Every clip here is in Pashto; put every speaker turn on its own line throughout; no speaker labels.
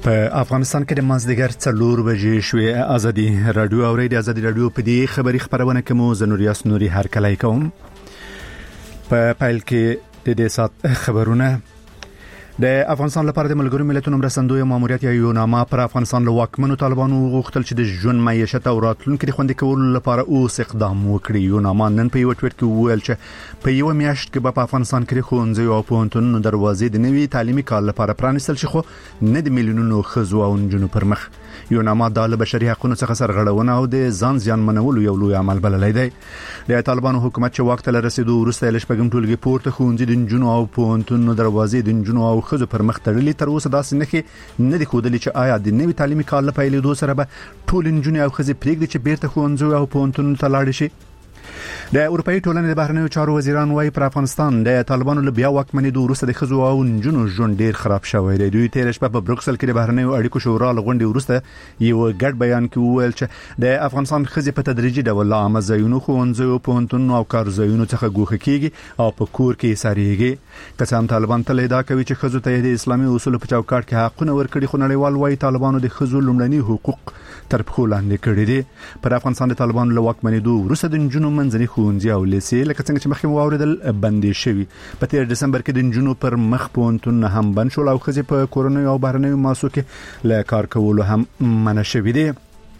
په افغانستان کې د مازدیګر 4 بجې شوې ازادي رادیو او ریډیو ازادي رادیو په دې خبری خبرونه کې مو زنوریاس نوري هر کله کوم په پایل کې د دې سات خبرونه د افغانستان لپاره د ملګرو ملتونو مرستندوی ماموریت یا یوناما پر افغانستان له واکمنو طالبانو غوښتل چې د ژوند معیشت او راتلونکو د خوندي کولو لپاره اوس اقدام وکړي. یوناما نن په یو ټویټ کې وویل چې په یو میاشت کې په افغانستان کې ښوونځي او پوهنتونونو دروازې د نوي تعلیمي کال لپاره پرانیستل شي، خو نه د میلیونونو ښځو او نجونو پر مخ. یوناما د بشري حقوقو څخه سرغړونه او د ځان زیان منولو یو لوی عمل بللی دی. د طالبانو حکومت چې واک ته رسیدو وروسته ل شپږم ټولګي پورته ښوونځي د نجونو او پوهنتونونو دروازې د نجونو او ښځو پر مخ تړلې، تر اوسه داسې نه دي ښودلې چې آیا د نوي تعلیمي کال په پیلېدو سره به ټول نجونې او ښځې پرېږدي چې بیرته ښوونځي او پوهنتونونو ته لاړ شي. د اروپאי ټولنې د بهرنیو چارو وزیران وايي پر افغانستان د طالبانو له بیا واکمنېدو وروسته د ښځو او نجونو ژوند ډیر خراب شوی دی. دوی تیر شپه په بروکسل کې د بهرنیو اړیکو شورا لغونډې وروسته یو ګډ بیان کې وویل چې د افغانستان ښځې په تدریجي ډول له عامه ځایونو، ښوونځیو، پوهنتونونو او کارځایونو څخه ګوښه کیږي او په کور کې ساريږي. که څه هم طالبان تل ادعا کوي چې ښځو ته د اسلامي اصولو په چوکاټ کې حقونه ورکړي، خو نړیوال وايي طالبانو د ښځو لومړني حقوق تر پښو لاندې کړي دي. پر افغانستان د طالبانو له واکمنېدو وروسته د نجونو منځني ښوونځي او لیسې لکه څنګه چې مخکې واوریدل بندي شوي. په تیر دسمبر کې د نجونو پر مخ پوهنتون هم بند شول او ښځې په کورونو او بهرنیو مؤسسو کې له کار کولو هم منع شوي دي.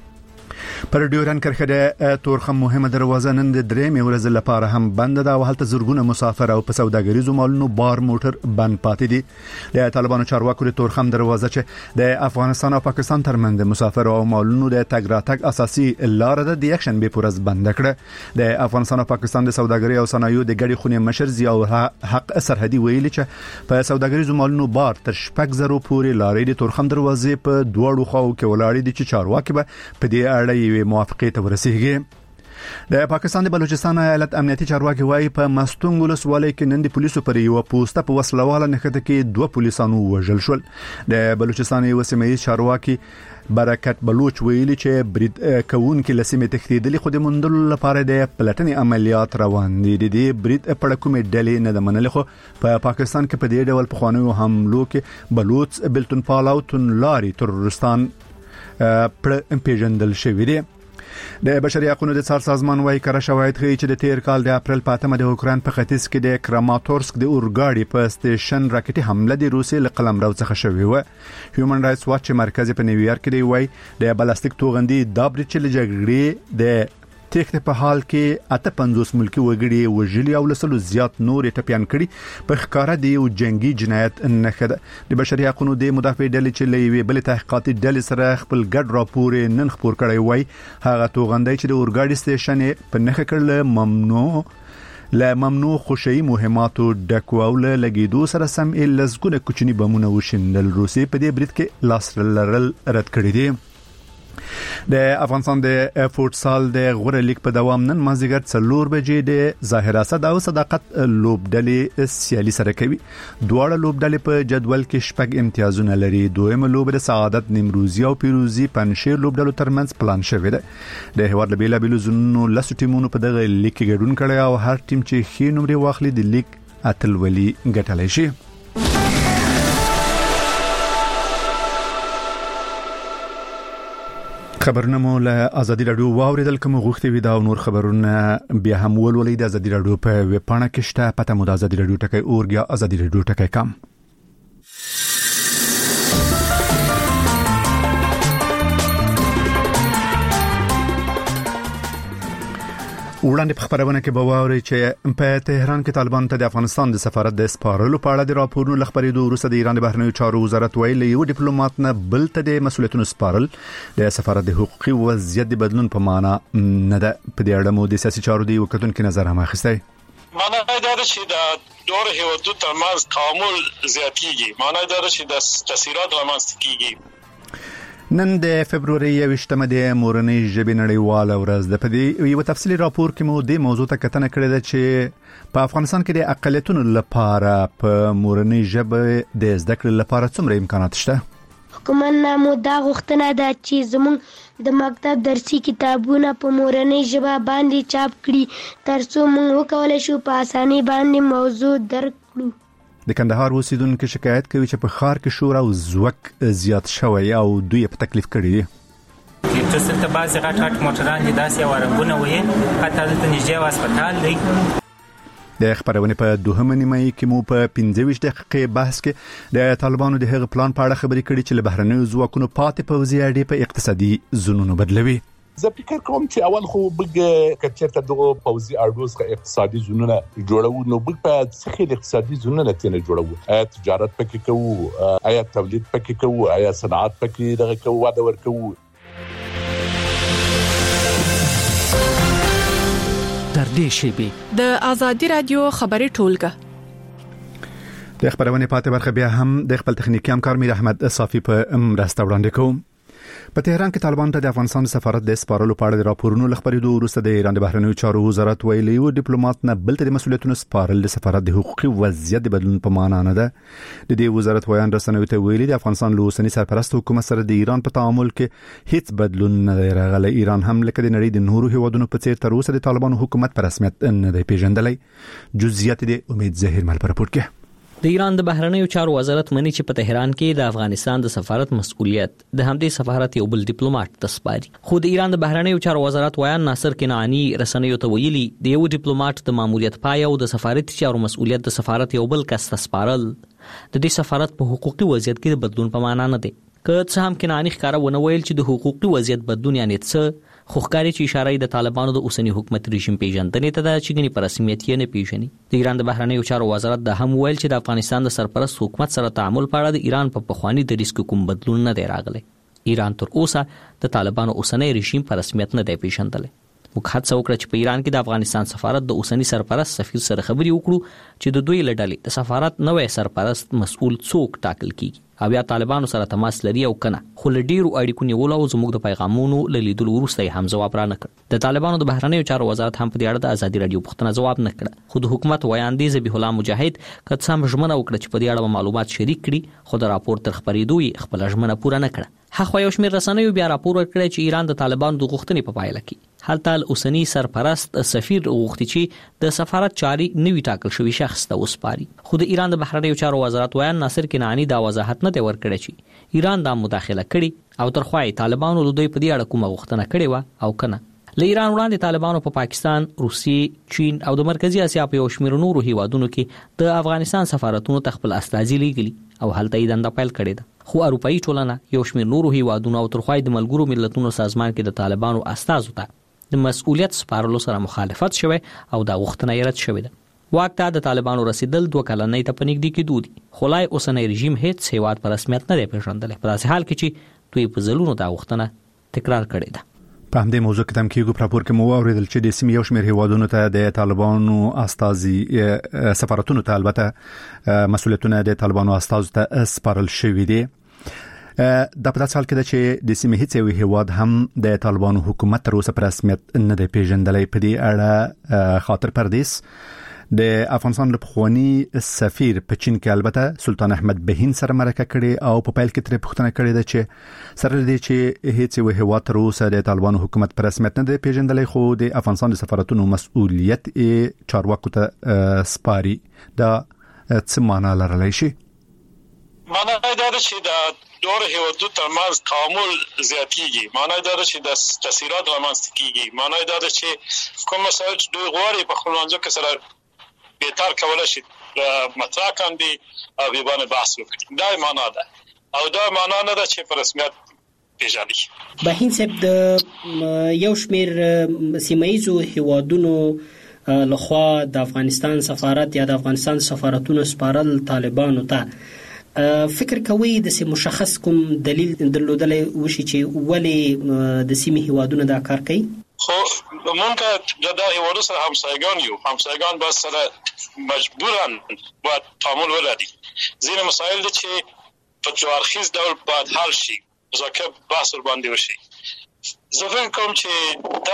پر ډیورن کرښه د تورخم مهمه دروازه نن د درېمې ورځې لپاره هم بند ده او هلته زرګونه مسافر او په سوداګریزو مالونو بار موټر بند پاتې دي. د طالبانو چارواکو د تورخم دروازه چې د افغانستان او پاکستان ترمنځ د مسافر او مالونو د تګ راتګ اساسي لار ده د یکشنبه په ورځ بند کړه. د افغانستان او پاکستان د سوداګرۍ او صنایعو د ګډې خونې مشر ضیاء حق سرحدي ویلي چې په سوداګریزو مالونو بار تر 6,000 پورې لارې د تورخم دروازې په دوړو خواو کې ولاړې دي چې چارواکي به په دې اړه موافقه ته ورسیږي. د پاکستان د بلوچستان ایالت امنیتي چارواکي وايي په مستونګ ولسوالۍ کې نن د پولیسو پر یو پوسټه په وسلواله نښته کې 2 پولیسانو وژل شول. د بلوچستان یو سیمه‌یز چارواکي برکت بلوچ ویلي چې برید کوونکي لسمه تخدیدلي خو د مندل لپاره د پلټنې عملیات روان دي. د دې برید په کومې ډلې نه د منل، خو په پاکستان کې په دې ډول په خوانیو حملو کې بلوچ، بلتون پالاو، تنلاري ترورستان پر پیژندل شوی دی. د بشري حقوقو د څار سازمان وايي کړه شواهد ښیي چې د تیر کال د اپریل په 8 د اوکران په ختیځ کې د کراماتورسک د اورګاډي په سټیشن راکټي حمله د روسي له قلمرو څخه شوې و. هیومن رائټس واچ مرکز په نیویارک کې دی وايي د بلاستیک توغندي د برچل جګړې د تخته په حال کې 58 ملکی وګړي وژلي او لسلو زیات نور ټپيان کړي په ښکارا دی او جنگي جنایت نه خده. د بشري حقوقو د مدافع ډلې چې لوي بل تحقیقاتي ډلې سره خپل ګډ راپور نن خبر کړی وای هغه توغندي چې د اورګاډي سټیشن په نخښه کړل ممنوع خوشي مهماتو ډکواول لګیدو سره سم لزګونه کوچني بمونه وشندل. روسي په دې برید کې لاس لرل رد کړی دی. د افغانستان د فوتسال د غوړه لیگ په دوام نن مازیګر 4 بجې د ظاهر اسد او صداقت لوبډلې سیالي سره کوي. دواړه لوبډلې په جدول کې شپږ امتیازونه لري. دویمه لوب د سعادت نیمروزي او پیروزي پنځیر لوبډلو ترمنځ پلان شوی دی. د هواد بیلا بیلو زونو لاسو ټیمونو په دغه لیگ کې ګډون کړي او هر ټیم چې ښه نمرې واخلي د لیگ اتلولي ګټلای شي. خبرونه مو له ازادي رادیو واوریدل کوم غوښتي وي دا نور خبرونه بیا هم ولولئ د ازادي رادیو په ویب پاڼه کې شته. پته مو د ازادي رادیو ټکی اورګ یا ازادي رادیو ټکی کام. وړاندې په خبرونه کې به واوري چې په تهران کې طالبان ته د افغانستان د سفارت د سپارلو په اړه د راپورونو لخبرېدو وروسته د ایران د بهرنیو چارو وزارت ویلي یو ډیپلوماټ نه بل ته د مسؤلیتونو سپارل د سفارت د حقوقي وضعیت د بدلون په معنا نه ده. په دې اړه مو د سیاسي چارو دی وکړونکو نظر هم اخیستی.
معنا دا ده چې د دوه هیوادونو ترمنځ تعامل زیاتېږي. معنا دا ده چې د تاثیرات رامنځته کیږي.
نن د فبرवरी 28مه د مورنۍ ژبې نړیواله ورځ ده. په دې یو تفصیلي راپور کې مو د موضوع ته کتنه کړې ده چې په افغانستان کې د اقلیتونو لپاره په مورنۍ ژبه د زده کړې لپاره څومره امکانات شته.
حکومت نامو دا غوښتنه ده چې زموږ د مکتب درسي کتابونه په مورنۍ ژبه باندې چاپ کړي ترڅو موږ وکولای شو په اسانۍ باندې موضوع درک کړو.
د کندهار اوسیدونکو شکایت کوي چې په ښار کې شور او زوک زیات شوی او دوی په تکلیف کړي دي.
تاسو ته بعضی غټ موټران دي داسې ورنګونه وي حتی د نږدې هسپتال دی.
د خبرونه په دوهمه نیمه کې مو په 15 دقیقې بحث کې د طالبانو د هغه پلان په اړه خبرې کړي چې له بهرنیو ځواکونو پاتې پوځي اړې په اقتصادي زونونو بدلوي.
زه فکر کوم چې اول خو بګ کچرته دغه پوځي اړوس اقتصادي زونونه جوړو نو بګ په څخه اقتصادي زونونه تنه جوړو آیا تجارت پکې کوو آیا تولید پکې کوو آیا صنعت پکې دغه کوو واده ورکوو.
در دې شیبي
د آزادي رادیو خبري ټولګه
د خبرونه پاتې برخه بیا هم د خپل تخنیکی همکار میر احمد صافي په مرسته وړاندې کوم. په تهران کې طالبان ته د افغانستان سفارت د سپارلو په اړه د راپورونو لخبرېدو وروسته د ایران د بهرنیو چارو وزارت ویلي و ډیپلوماټ نه بل ته د مسؤلیتونو سپارل د سفارت د حقوقي وضعیت د بدلون په معنا نه ده. د دې وزارت ویان رسنیو ته ویلي د افغانستان له اوسنی سرپرست حکومت سره د ایران په تعامل کې هیڅ بدلون نه دی راغلی. ایران هم لکه د نړۍ د نورو هیوادونو په څیر تر اوسه د طالبانو حکومت په رسمیت نه دی پیژندلی. جزئیات د امید ظاهر مل پر راپور کې.
د ایران د بهرنیو چارو وزارت مني چې په تهران کې د افغانستان د سفارت مسؤلیت د همدې سفارت یو بل ډیپلوماټ ته سپاري. خو د ایران د بهرنیو چارو وزارت ویان ناصر کنعانی رسنیو ته ویلي د یو ډیپلوماټ د ماموریت پای او د سفارتي چارو مسؤلیت د سفارت یو بل کس ته سپارل د دې سفارت په حقوقي وضعیت کې د بدلون په معنا نه دی. که څه هم کنعانی ښکارا ونه ویل چې د حقوقي وضعیت بدلون یعنی څه، خو ښکاري چې اشاره د طالبانو د اوسنی حکومت رژیم پیژندنې ته ده چې ګنې په رسمیت یې نه پیژني. د ایران د بهرنیو چارو وزارت د هم ویل چې د افغانستان د سرپرست حکومت سره تعامل په اړه د ایران په پخوانی دریځ کې کوم بدلون نه دی راغلی. ایران تر اوسه د طالبانو اوسنی رژیم په رسمیت نه دی پیژندلی. موږ هڅه وکړه چې په ایران کې د افغانستان سفارت د اوسنی سرپرست سفیر سره خبرې وکړو چې د دوی له ډلې د سفارت نوې سرپرست مسؤل څوک ټاکل کیږي او یا طالبانو سره تماس لري او کنه. خو له ډیرو اړیکو نیولو او زموږ د پیغامونو له لیدلو وروسته هم ځواب را نه کړ. د طالبانو د بهرنیو چارو وزارت هم په دې اړه د ازادي رادیو پوښتنه ځواب نه کړ. خو د حکومت ویان دی ذبیح الله مجاهد که څه هم ژمنه وکړه چې په دې اړه معلومات شریک کړي، خو د راپور تر خبرېدو یې خپله ژمنه پوره نه کړه. هغه یو شمېر رسنیو بیا راپور ورکړی چې ایران د طالبانو د غوښتنې په پایله کې هلته اوسنی سرپرست سفیر غوښتي چې د سفارت چارې نوي ټاکل شوی شخص ته وسپاري. خو د ایران د بهرنیو چارو وزارت ویان ناصر کنعانی دا وضاحت نه دی ورکړی چې ایران دا مداخله کړي او ترخوای طالبانو له دوی په دې اړه کومه غوښتنه کړې و او کنه. له ایران وړاندې طالبانو په پاکستان، روسیې، چین او د مرکزی اسیا په یو شمېر نورو هیوادونو کې د افغانستان سفارتونو ته خپل استازي لیږلي او هلته یې دنده پیل کړې ده. خو اروپایي ټولنه، یو شمېر نورو هیوادونو او ترخوای د ملګرو ملتونو سازمان کې د طالبانو استازو ته د مسؤلیت سپارلو سره مخالفت شوی او دا غوښتنه یې رد شوې ده. واک ته د طالبانو رسیدل 2 کلنۍ ته په نږدې کېدو دي، خو لا اوسنی رژیم هیڅ هیواد په رسمیت نه دی پیژندلی، په داسې حال کې چې دوی په ځلونو دا غوښتنه تکرار کړې ده.
په همدې موضوع کې تم کېږو په راپور کې مو واوریدل چې د سیمې یو شمېر هیوادونو ته د طالبانو استازي سفارتونو ته البته مسؤلیتونه د طالبانو استازو ته سپارل شوي دي. دا په داسې حال کې ده چې د سیمې هیڅ یو هیواد هم د طالبانو حکومت تر اوسه په رسمیت نه دی پیژندلی. په دې اړه خاطر پردیس د افغانستان له پخوانی سفیر په چین کې البته سلطان احمد بهین سره مرکه کړي او په پیل کې ترې پوښتنه کړې ده چې سره دې چې هیڅ یو هیواد تر اوسه د طالبانو حکومت په رسمیت نه دی پیژندلی، خو د افغانستان د سفارتونو مسؤلیت چارواکو ته سپاري. دا څه معنا لرلی شي؟
معنا دا ده چې د دوه هیوادو ترمنځ تعامل زیاتېږي. معنا دا ده چې د تاثیرات رامنځته کیږي. معنا دا ده چې کوم مسایل چې دوی غواړي په خپل منځ کې سره بهتر کولای شي مطرح کاندي او به بحث وکړي. دا معنا ده او دا معنا نه ده چې په رسمیت پیژني.
بهین صاحب د یو شمېر سیمایي هیوادونو لخوا د افغانستان سفارت یا د افغانستان سفارتونو سپارل طالبانو ته فکر کوي د سیمه مشخص کوم دلیل درلودل وشي چې ولې د سیمه هیوادونو دا کار کوي؟
خو مونږ د هیوادو سره همسایگان به سره مجبورن با تعامل ولري. ځینې مسایل دي چې په جوارخیز ډول باید حل شي، مذاکره بحث ور باندې وشي. زه فکر کوم چې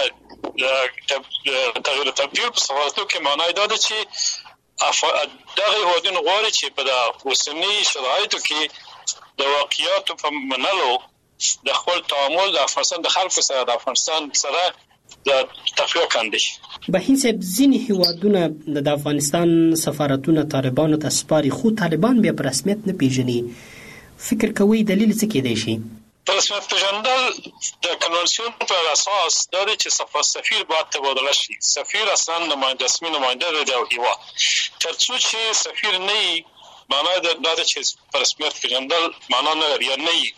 دا تغییر تبدیل په سفارتونو کې معنی دا ده چې دغه هیوادونه غواړي چې په د اوسنی شرایطو کې د واقعیاتو په منلو د خپل تعامل د افغانستان د خلکو سره د افغانستان سره د تفریح کاندي
به هیڅ ځینی هیوادونه د افغانستان سفارتونه طالبانو ته سپاري، خو طالبان بیا په رسمیت نه پیژني. فکر کوي دلیل څه کېدای شي؟
په رسمیت پیژندل د کنوانسیون پر اساس دا دی چې سفیر باید تبادله شي. سفیر اصلا رسمي نماینده دی د هیواد. تر څو چې سفیر نه وي معنا دا ده چې په رسمیت پیژندل معنا نه لري نه وي.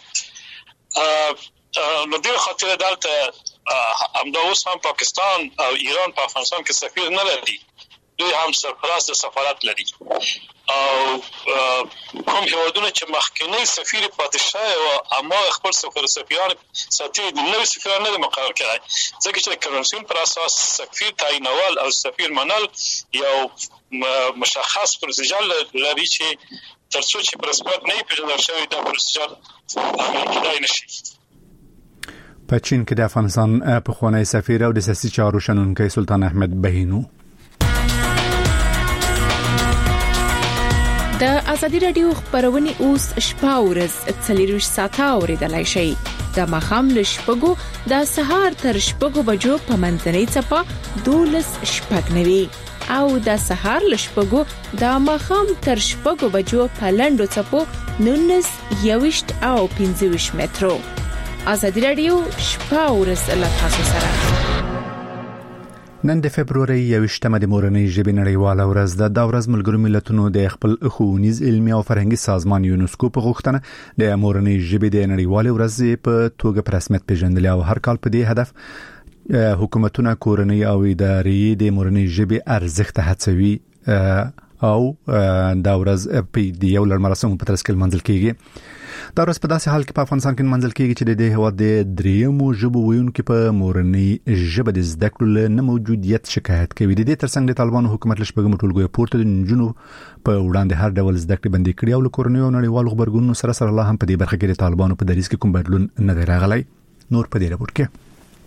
نو دې خاطر دلته همدا اوس هم پاکستان او ایران په افغانستان کې سفیر نه لري. دوی هم سرپرست سفارت لري او کوم هیوادونه چې مخکنی سفیر پاتې شوی او اما خپل سفیران ساتي د نوې سفیران نه مقرر کړي، ځکه چې کنوانسیون پر اساس سفیر تعیینول او سفیر منل یو مشخص پروسیجر لري چې ترڅو چې په رسمیت نه پیژندل شوی دا پروسیجر عملي کېدای نشي.
په چین کې د افغانستان پخوانی سفیر او د سیاسي چارو شنونکی سلطان احمد بهینو
د ازادي رادیو خبرونه اوس شپه ورځ 24 ساعته اوریدلای شئ. د مخام له شپږو د سهار تر شپږو بجو په منځنۍ چپه 12 شپږ او د سهار له شپږو د مخام تر شپږو بجو په لنډو چپو 19 21 او 25 مترو. ازادي رادیو شپه ورځ له تاسو سره.
نن د فبرवरी 28مه د مورنۍ ژبې نړیواله ورځ ده. دا ورځ ملګرو ملتونو د خپل ښوونیز علمي او فرهنګي سازمان یونسکو په غوښتنه د مورنۍ ژبې د نړیواله ورځ په توګه په رسمیت پیژندل او هر کال په دې هدف حکومتونه کورنۍ او ادارې د مورنۍ ژبې ارزښت هڅوي او دا ورځ په یو لړ مراسمو په ترڅ کې منځل کیږي. دا ورځ په داسې حال کې په افغانستان کې منځل کیږي چې د هیواد د دریمو ژبو ویونکو په مورنۍ ژبه د زده کړو نه موجودیت شکایت کوي. د دې ترڅنګ د طالبانو حکومت له شپږم ټولګیو پورته د نجونو په وړاندې هر ډول زده کړې بندي کړې او له کورنۍ او نړیوالو خبرګونونو سره الله هم په دې برخه کې د طالبانو په دریځ کې کوم بدلون نه دی راغلی. نور په دې راپور کې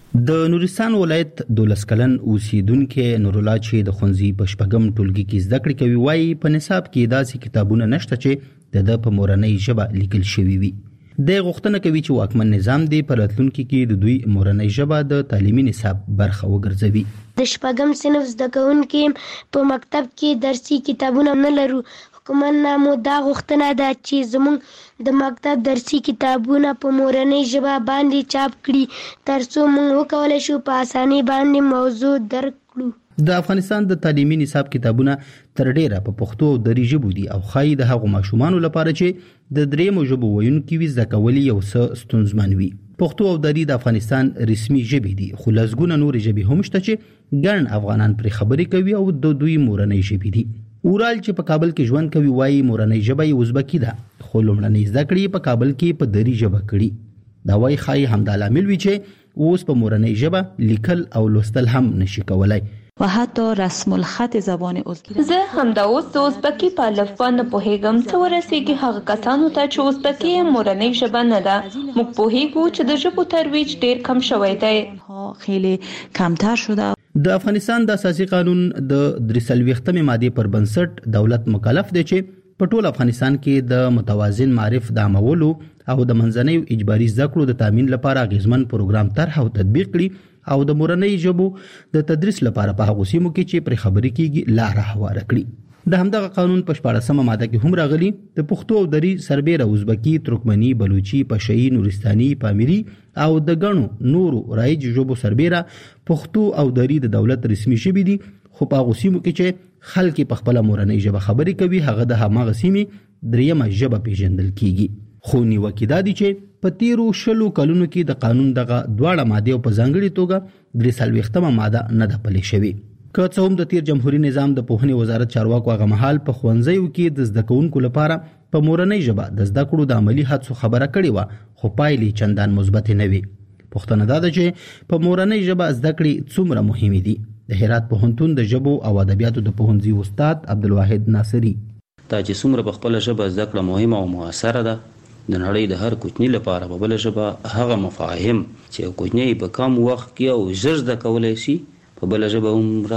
د نورستان ولایت 12 کلن اوسیدونکو نورالله چې د خونځي په شپږم ټولګي کې زده کړې کوي وایي په نصاب کې داسې کتابونه نشته چې د په مورنۍ ژبه لیکل شوی وي. د غوښتنه کوي چې واکمن نظام دی په راتلونکي کې د دوی مورنۍ ژبه د تعلیمي نصاب برخه وګرځوي.
د شپږم صنف زده کوونکو په مکتب کې درسي کتابونه نه لرو. حکومت نامو دا غوښتنه ده چې زموږ د مکتب درسي کتابونه په مورنۍ ژبه باندې چاپ کړي ترڅو موږ وکولای شو په اسانۍ باندې موضوع درک کړو.
د افغانستان د تعلیمي نصاب کتابونه تر ډیره په پښتو او دری ژبو دي او خای د هغو ماشومان لپاره چې د دریمو ژبو ویونکي وي زده کول یو څه ستونزمن وي. پښتو او دری د افغانستان رسمي ژبې دي خو لږونه نور ژبې هم شته چې ګڼ افغانان پر خبرې کوي او د دوی مورنۍ ژبې دي. اورال چې په کابل کې ژوند کوي وایي مورنۍ ژبه یې ازبکی ده خو لومړنۍ زده کړې په کابل کې په دری ژبه کړي. دا وایي خای همدا لامل وی چې اوس په مورنۍ ژبه لیکل او لوستل هم نشي کولای.
و حتی رسم الخط زبان ازبکی
زه همدا اوس د ازبکی په الفبا نه پوهیږم څه ورسیږي هغه کسانو ته چې ازبکی مورنۍ ژبه نه ده. موږ پوهیږو چې د ژبو ترویج ډیر کم شوی دی.
خیلی کمتر شده.
د افغانستان د اساسي قانون د 43مې ماده پر بنسټ دولت مکلف دی چې په ټول افغانستان کې د متوازن معرف د عملولو او د منځنۍ اجباري زده کړو د تامین لپاره غیزمن پروګرام طرح او تطبیق کړي او د مورنۍ ژبو د تدریس لپاره په هغو سیمو کې چې پر خبرې کیږي لار هواره کړي. د همدغه قانون په 14مه ماده کې هم راغلي د پښتو او دری سربېره ازبکی، ترکمنی، بلوچي، پشهي، نورستاني، پامیري او د غنو نورو رایج ژبو سربېره پښتو او دری د دولت رسمي ژبې دي خو په هغو سیمو کې چې خلک په خپل مورنۍ ژبه خبرې کوي هغه د هماغه سیمې دریمه ژبه پیژندل کیږي. خو نیوکه دا دي چې په تیرو 20 کلونو کې د قانون دغه دواړه ماده په ځانګړي توګه 43مه ماده نه ده پلي شوې. که څه هم د تیر جمهوریت نظام د پوهنې وزارت چارواکو هغه مهال په ښوونځیو کې د زده کوونکو لپاره په مورنۍ ژبه د زده کړو د عملی هڅو خبره کړې و خو پایلې چندان مثبت نه وي. پوښتنه دا ده چې په مورنۍ ژبه زده کړې څومره مهمې دي. د هرات پوهنتون د ژبو او ادبیاتو د پوهنځي استاد عبدالواحد ناصری
دا چې څومره په خپل ژبه زده کړه مهمه او موثره ده د نړۍ د هر کوچني لپاره په بل ژبه هغه مفاهیم چې کوچني په کم وخت کې او ژر زده کولای شي په بل ژبه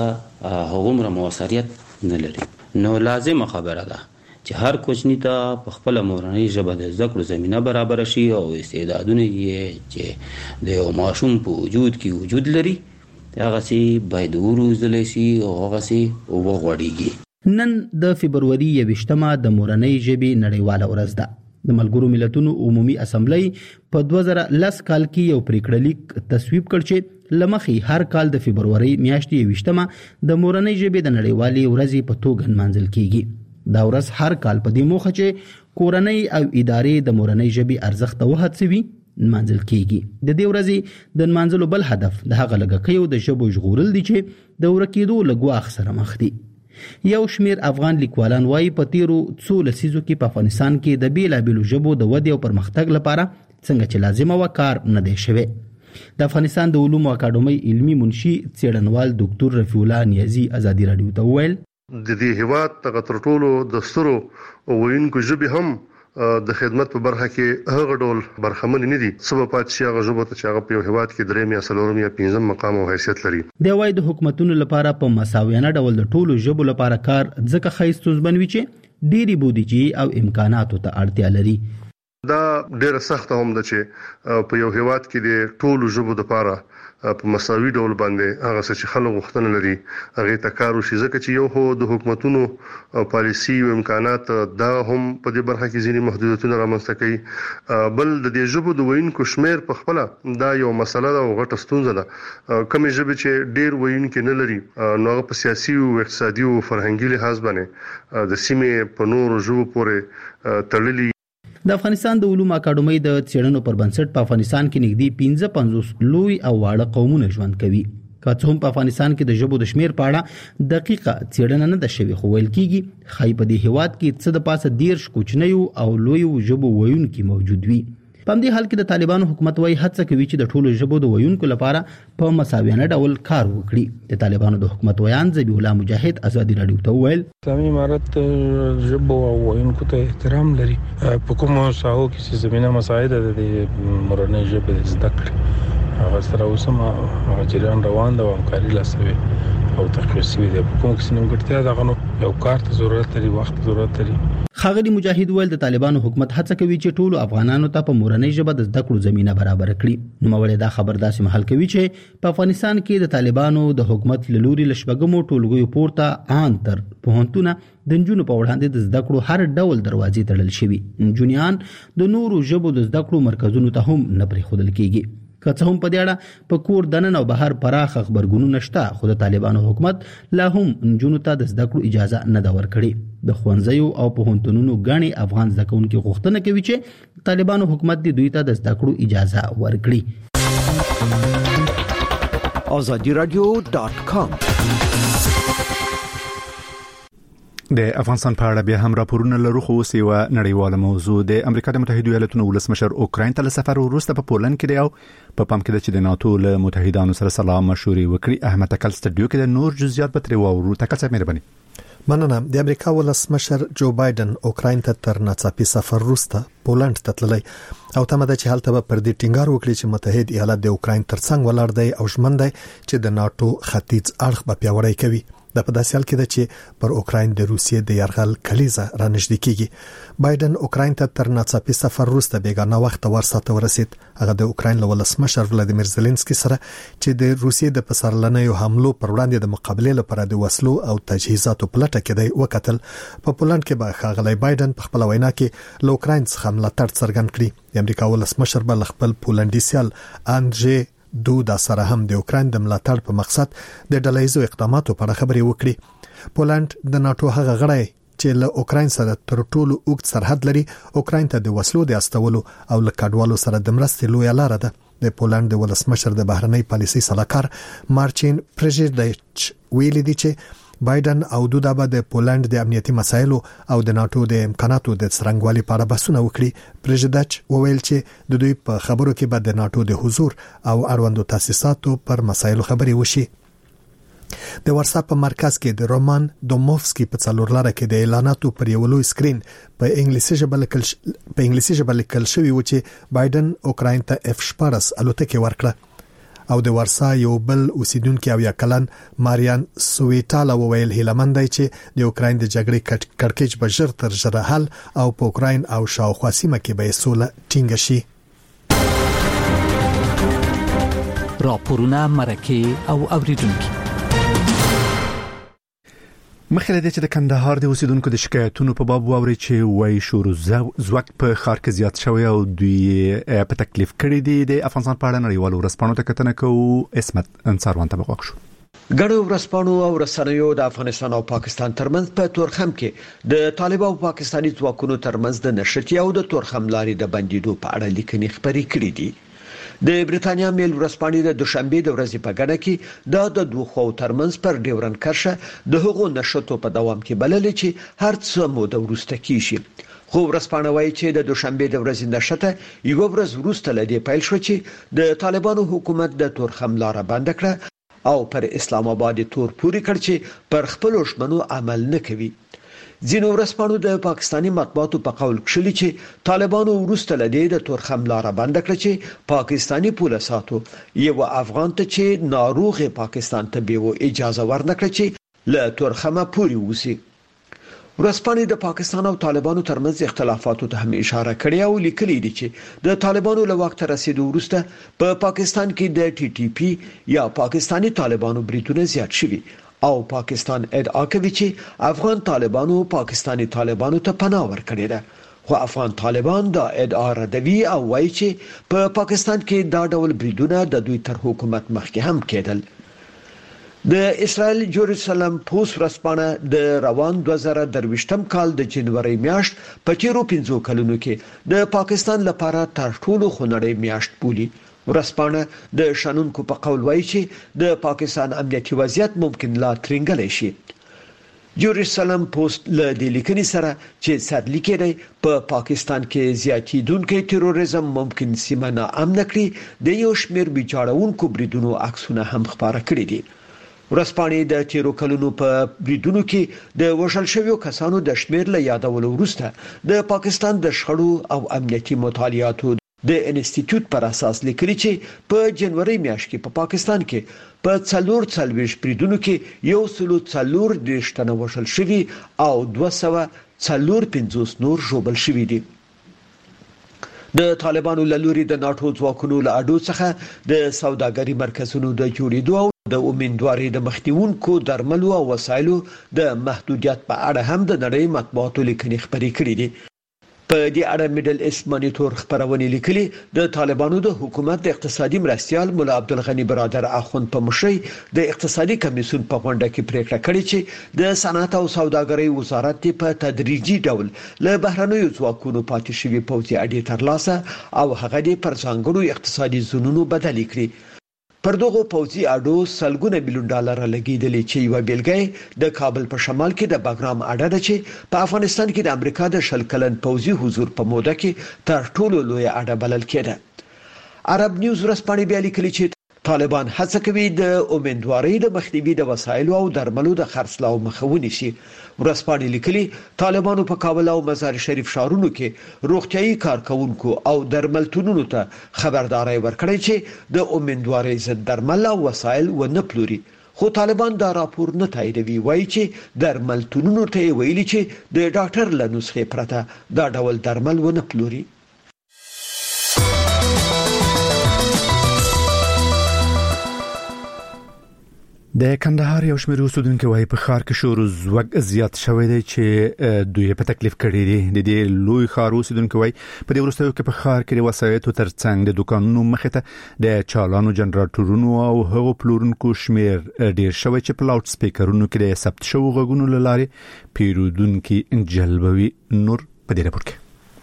هغومره موثریت نه لري. نو لازمه خبره ده چې هر کوچني ته په خپل مورنۍ ژبه د زده کړو زمينه برابر شي او استعدادونه یې چې د یو ماشوم په وجود کې وجود لري هغه سي باید وروزل شي او هغه سي وغوړيږي.
نن د فبرवरी 28مه د مورنۍ ژبې نړیواله ورځ ده. د ملګرو ملتونو عمومي اسمبلی په 2010 کال کې یو پریکړه لیک تصویب کړ چې لمخي هر کال د فبرवरी میاشتې 28مه د مورنۍ ژبې د نړیوالې ورځې په توګه نمانځل کیږي. دا ورځ هر کال په دې موخه چې کورنۍ او ادارې د مورنۍ ژبې ارزښت او هڅوي نمانځل کیږي. د دې ورځې د نمانځلو بل هدف د هغه لږکیو د ژبو ژغورل دي چې د ورکېدو له ګواښ سره مخ دي. یو شمیر افغان لیکوالان وايي په تیرو څو لسیزو کې په افغانستان کې د بیلابیلو ژبو د ودې او پرمختګ لپاره څنګه چې لازمه و کار نه دی شوی. د افغانستان د علومو اکاډمۍ علمي منشي څېړنوال ډاکټر رفیع الله نیازي ازادي رادیو ته وویل
د دې هیواد تر ټولو د سترو وینکو ژبې هم د خدمت په برخه کې هغه ډول برخمن نه دي سبب پات شي هغه ژبه چې هغه په هیواد کې درې یا څلورم یا پنځم مقام او حیثیت لري. د وای د حکومتونو لپاره په مساویانه ډول د ټولو ژبو لپاره کار ځکه خیستوز بنوي چې ډيري بودیجی او امکاناتو ته اړتیا لري. دا ډیره سخت هم ده چې په یو هیواد کې د ټولو ژبو لپاره په مساوي ډول باندې هغه څه چې خلک غوښتنه لري هغه ته کار وشي ځکه چې یو هو د حکومتونو پالیسي او امکانات دا هم په دې برخه کې ځینې محدودیتونه رامنځته کوي. بل د دې ژبو د ویونکو شمیر په خپل دا یو مسله ده او غټه ستونزه ده. کومې ژبې چې ډیر ویونکي نه لري نو هغه په سیاسي او اقتصادي او فرهنګي لحاظ باندې د سیمې په نورو ژبو پورې تړلي.
د افغانستان د علومو اکاډمۍ د څېړنو پر بنسټ په افغانستان کې نږدې 55 لوی او واړه قومونه ژوند کوي. که څه هم په افغانستان کې د ژبو د شمیر په اړه دقیقه څېړنه نه ده شوې خو ویل کېږي خای په دې هیواد کې څه د پاسه 10 کوچنیو او لویو ژبو ویونکي موجود وي. په دې حال کې د طالبانو حکومت وايي هڅه کوي چې د ټولو ژبو د ویونکو لپاره په مساویانه ډول کار وکړي. د طالبانو د حکومت ویان ذبیح الله مجاهد ازادي رادیو ته وویل
اسلامي امارت ژبو او ویونکو ته احترام لري. په کومو ساحو کې زمينه مساعده ده د مورنۍ ژبې زده کړې هغه سره اوسه جریان روان ده او همکاري لاسوي او تخصصي دي. په کوم کې نیمګړتیا ده غنو یو کار ته ضرورت لري وخت ضرورت لري.
خاغلی مجاهد ویل د طالبانو حکومت هڅه کوي چې ټولو افغانانو ته په مورنۍ ژبه د زده کړو زمينه برابر کړي. نو مولې دا خبر داسې محل کوي چې په افغانستان کې د طالبانو د حکومت لوري لشبګمو ټولګیو پورته ان تر پوهنتونه د نجونو په وړاندې د زده کړو هر ډول دروازې تړل شوي. نجونیان د نورو ژبو د زده کړو مرکزونو ته هم نه پرېښودل کیږي. که څه هم په دې اړه په کور دننه او بهر پراخ خبرګونونه شته خو د طالبانو حکومت لا هم نجونو ته د زده کړو اجازه نه ده ورکړې. د ښوونځیو او پوهنتونونو غني افغان زده کوونکي غوښتنه کوي چې طالبانو حکومت دوی ته د زده کړو اجازه ورکړي.
azadiradio.com
د افغانستان په اړه بیا هم راپورونه لرو خو اوس یو نړیواله موضوع د امریکا د متحده ایالاتونو ولسمشر اوکراین ته سفر وروسته په پولند کې دی او په پام کې د چې د ناتو له متحدانو سره سلام مشورې وکړي. احمد تکل سټډیو کې د نور جزئیات به تر وورو تکل څه مهرباني.
مننه. د امریکا ولسمشر جو بایدن اوکراین ته تر ناڅاپي سفر وروسته پولند ته تللی او تمه ده چې هلته به پر دې ټینګار وکړي چې متحد ایالات د اوکراین ترڅنګ ولاړ دی او ژمن دی چې د ناتو ختیځ اړخ به پیاوړی کوي. د په داسې حال کې ده چې پر اوکراین د روسیې د یرغل کلیزه رانږدې کیږي. بایدن اوکراین ته تر ناڅاپي سفر وروسته بیګانه وخت ورسته ورسید. هغه د اوکراین له ولسمشر ولادیمیر زيلنسکي سره چې د روسیې د پسرلنیو حملو پر وړاندې د مقابله لپاره د وسلو او تجهیزاتو پلټه کې دی وکتل. په پولند کې به ښاغلی بایدن په خپل وینا کې له اوکراین څخه ملاتړ څرګند کړي. د امریکا ولسمشر به خپل پولندي سیال انډرې دودا سره هم د اوکراین د ملاتړ په مقصد د ډلهیزو اقداماتو په اړه خبرې وکړي. پولند د ناتو هغه غړی چې له اوکراین سره تر ټولو اوږد سرحد لري اوکراین ته د وسلو د استولو او له کډوالو سره د مرستې لویه لار ده. د پولند د ولسمشر د بهرنۍ پالیسۍ سلاکار مارچین پریژیدچ ویلي دی چې بایدن او دودا به د پولند د امنیتي مسایلو او د ناتو د امکاناتو د څرنګوالي په اړه بحثونه وکړي. پریژیدچ وویل چې د دوی په خبرو کې به د ناتو د حضور او اړوندو تاسیساتو پر مسایلو خبرې وشي. د واتساپ په مرکز کې د رومان دوموفسکي په څلور لاره کې د اعلاناتو پر یو لوی سکرین په انګلیسي ژبه لیکل شوی و چې بایدن اوکراین ته F-14 الوتکې ورکړه. او د ورسا یو بل اوسیدونکو او یا کلن ماریان سویټالا وویل هیلمند دی چې د اوکراین د جګړې کړکېچ به ژر تر ژره حل او په اوکراین او شاوخوا سیمه کې به سوله ټینګه شي.
راپورونه مرکه او اوریدونکو.
مخکې د چې د کندهار د اوسیدونکو د شکایتونو په باب واوري چې وای شروع زوک په ښار کې زیات شوی او دوی په تکلیف کړی دي. د افغانستان په اړه نړیوالو ورسپانو ته کتنه کوو. اسمت انصار وانت بغوښ شو.
ګډو ورسپانو او رسنیو د افغانستان او پاکستان ترمنځ په تورخم کې د طالبانو او پاکستاني ځواکونو ترمنځ د نشټي او د تورخم لارې د بندیدو په اړه لیکنې خبرې کړې دي. د بریتانیا میل ورسپانې د دوشنبه د ورځې په ګڼه کې د دوه خو ترمنځ پر ډیورن کرښه د هغو نشټو په دوام کې بللې چې هر څه مو د ورسته کیږي. خو ورسپانه وایي چې د دوشنبه د ورځې نشټه یو ورځ وروسته لدی پیل شو چې د طالبانو حکومت د تورخم لار بند کړه او پر اسلام آباد تور پوری کړ چې پر خپل ژمنو عمل نه کوي. ځینو ورسپانو د پاکستانی مطبوعاتو په قول کړي چې طالبانو وروسته لدی د تورخم لار بند کړ چې پاکستانی پولیساتو یو افغان ته چې ناروغ پاکستان ته به اجازه ورنکړي چې له تورخمه پوری وسی. ورسپانې د پاکستان او طالبانو ترمنځ اختلافاتو ته هم اشاره کړې او لیکلي دي چې د طالبانو له وخت رسیدو وروسته په پاکستان کې د ټي ټي پی یا پاکستانی طالبانو بریدونه زیات شوي او پاکستان ادعا کوي چې افغان طالبانو پاکستانی طالبانو ته پناه ورکړي ده. خو افغان طالبان دا ادعا ردوي او وایي چې په پاکستان کې دا ډول بریدونه د دوی تر حکومت مخکې هم کېدل. د اسرائیل جروسلم پوسټ ورسپانه د روان 2023م کال د جنوري میاشت په تیرو 5 کلونو کې د پاکستان لپاره تر ټولو خونړۍ میاشت بولي. ورسپانه د شانونکو په قول وایي چې د پاکستان امنیتي وضعیت ممکن لا ترنګلی شي. جروسلم پوسټ له دې لیکنې سره چې سر لیکي په پاکستان کې زیاتیدونکو تروریزم ممکن سیمه نه امن کړي د یو شمېر بیچارهونکو بریدونو عکسونه هم خبره کړي دي. ورسپانې د تیرو کلونو په بریدونو کې د وژل شویو کسانو د شمېر له یادولو وروسته د پاکستان د شخړو او امنیتي مطالعاتو د انسټیټیوټ پر اساس لیکلي چې په جنوري میاشت کې په پاکستان کې په 440 بریدونو کې یو سلو 4 تنه وژل شوي او 245 نور ژوبل شوي دي. د طالبانو له لوري د ناتو ځواکونو له اډو څخه د سوداګري مرکزونو د جوړېدو او د امیندوارۍ د مخنیوونکو درملو او وسایلو د محدودیت په اړه هم د نړۍ مطبوعاتو لیکنې خبرې کړې دي. په دې اړه میډل ایست مانیټور خبرونه لیکلي د طالبانو د حکومت د اقتصادي مرستيال مولا عبدالغنی برادر اخوند په مشرۍ د اقتصادي کمیسیون په غونډه کې پریکړه کړې چې د صنعت او سوداګرۍ وزارت په تدریجي ډول له بهرنیو ځواکونو پاتې شوی پوځي اډې ترلاسه او هغه د پر ځانګړو اقتصادي زونونو بدل کړي. پر دغه پوځي اډو سلګونه میلیون ډالر لګیدلې چې یو بیلګې د کابل په شمال کې د باګرام اډه ده چې په افغانستان کې د امریکا د شل کلن پوځي حضور په موده کې تر ټولو لوی اډه بلل کېده. عرب نیوز ورسپانې بیا لیکلي چې طالبان هڅه کوي د امیندوارۍ د مخنیوي د وسایلو او درملو د خرڅلاو مخه ونیسي. ورسپانې لیکلي طالبانو په کابل او مزار شریف ښارونو کې روغتيایي کارکونکو او درملتونونو ته خبرداري ورکړي چې د امیندوارۍ ضد درمل او وسایل ونه پلوري. خو طالبان دا راپور نه تاییدوي. وایي چې درملتونونو ته ویلي چې د ډاکټر له نسخې پرته دا ډول درمل ونه پلوري.
د کندهار یو شمېر اوسیدونکو وايي په ښار کې شور زوګ زیات شوی دی چې دوی په تکلیف کړي دي. د دې لوی ښار اوسیدونکو وايي په دې وروستیو کې په ښار کې د وسایتو ترڅنګ د دکانونو مخې ته د چالانو جنراتورونو او هغو پلورونکو شمېر ډیر شوی چې په لاوډ سپیکرونو کې د ثبت شوو غږونو لارې پیرودونکو جلبوي. نور په دې راپور کې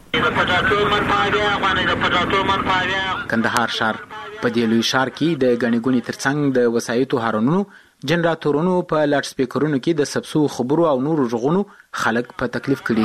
کندهار ښار په دې لوی ښار کې د غنیګونی ترڅنګ د وسایتو هارونو جنراتورونو په لاټ سپیکرونو کې د سبسو خبرو او نورو ژغونو خلک په تکلیف کړي.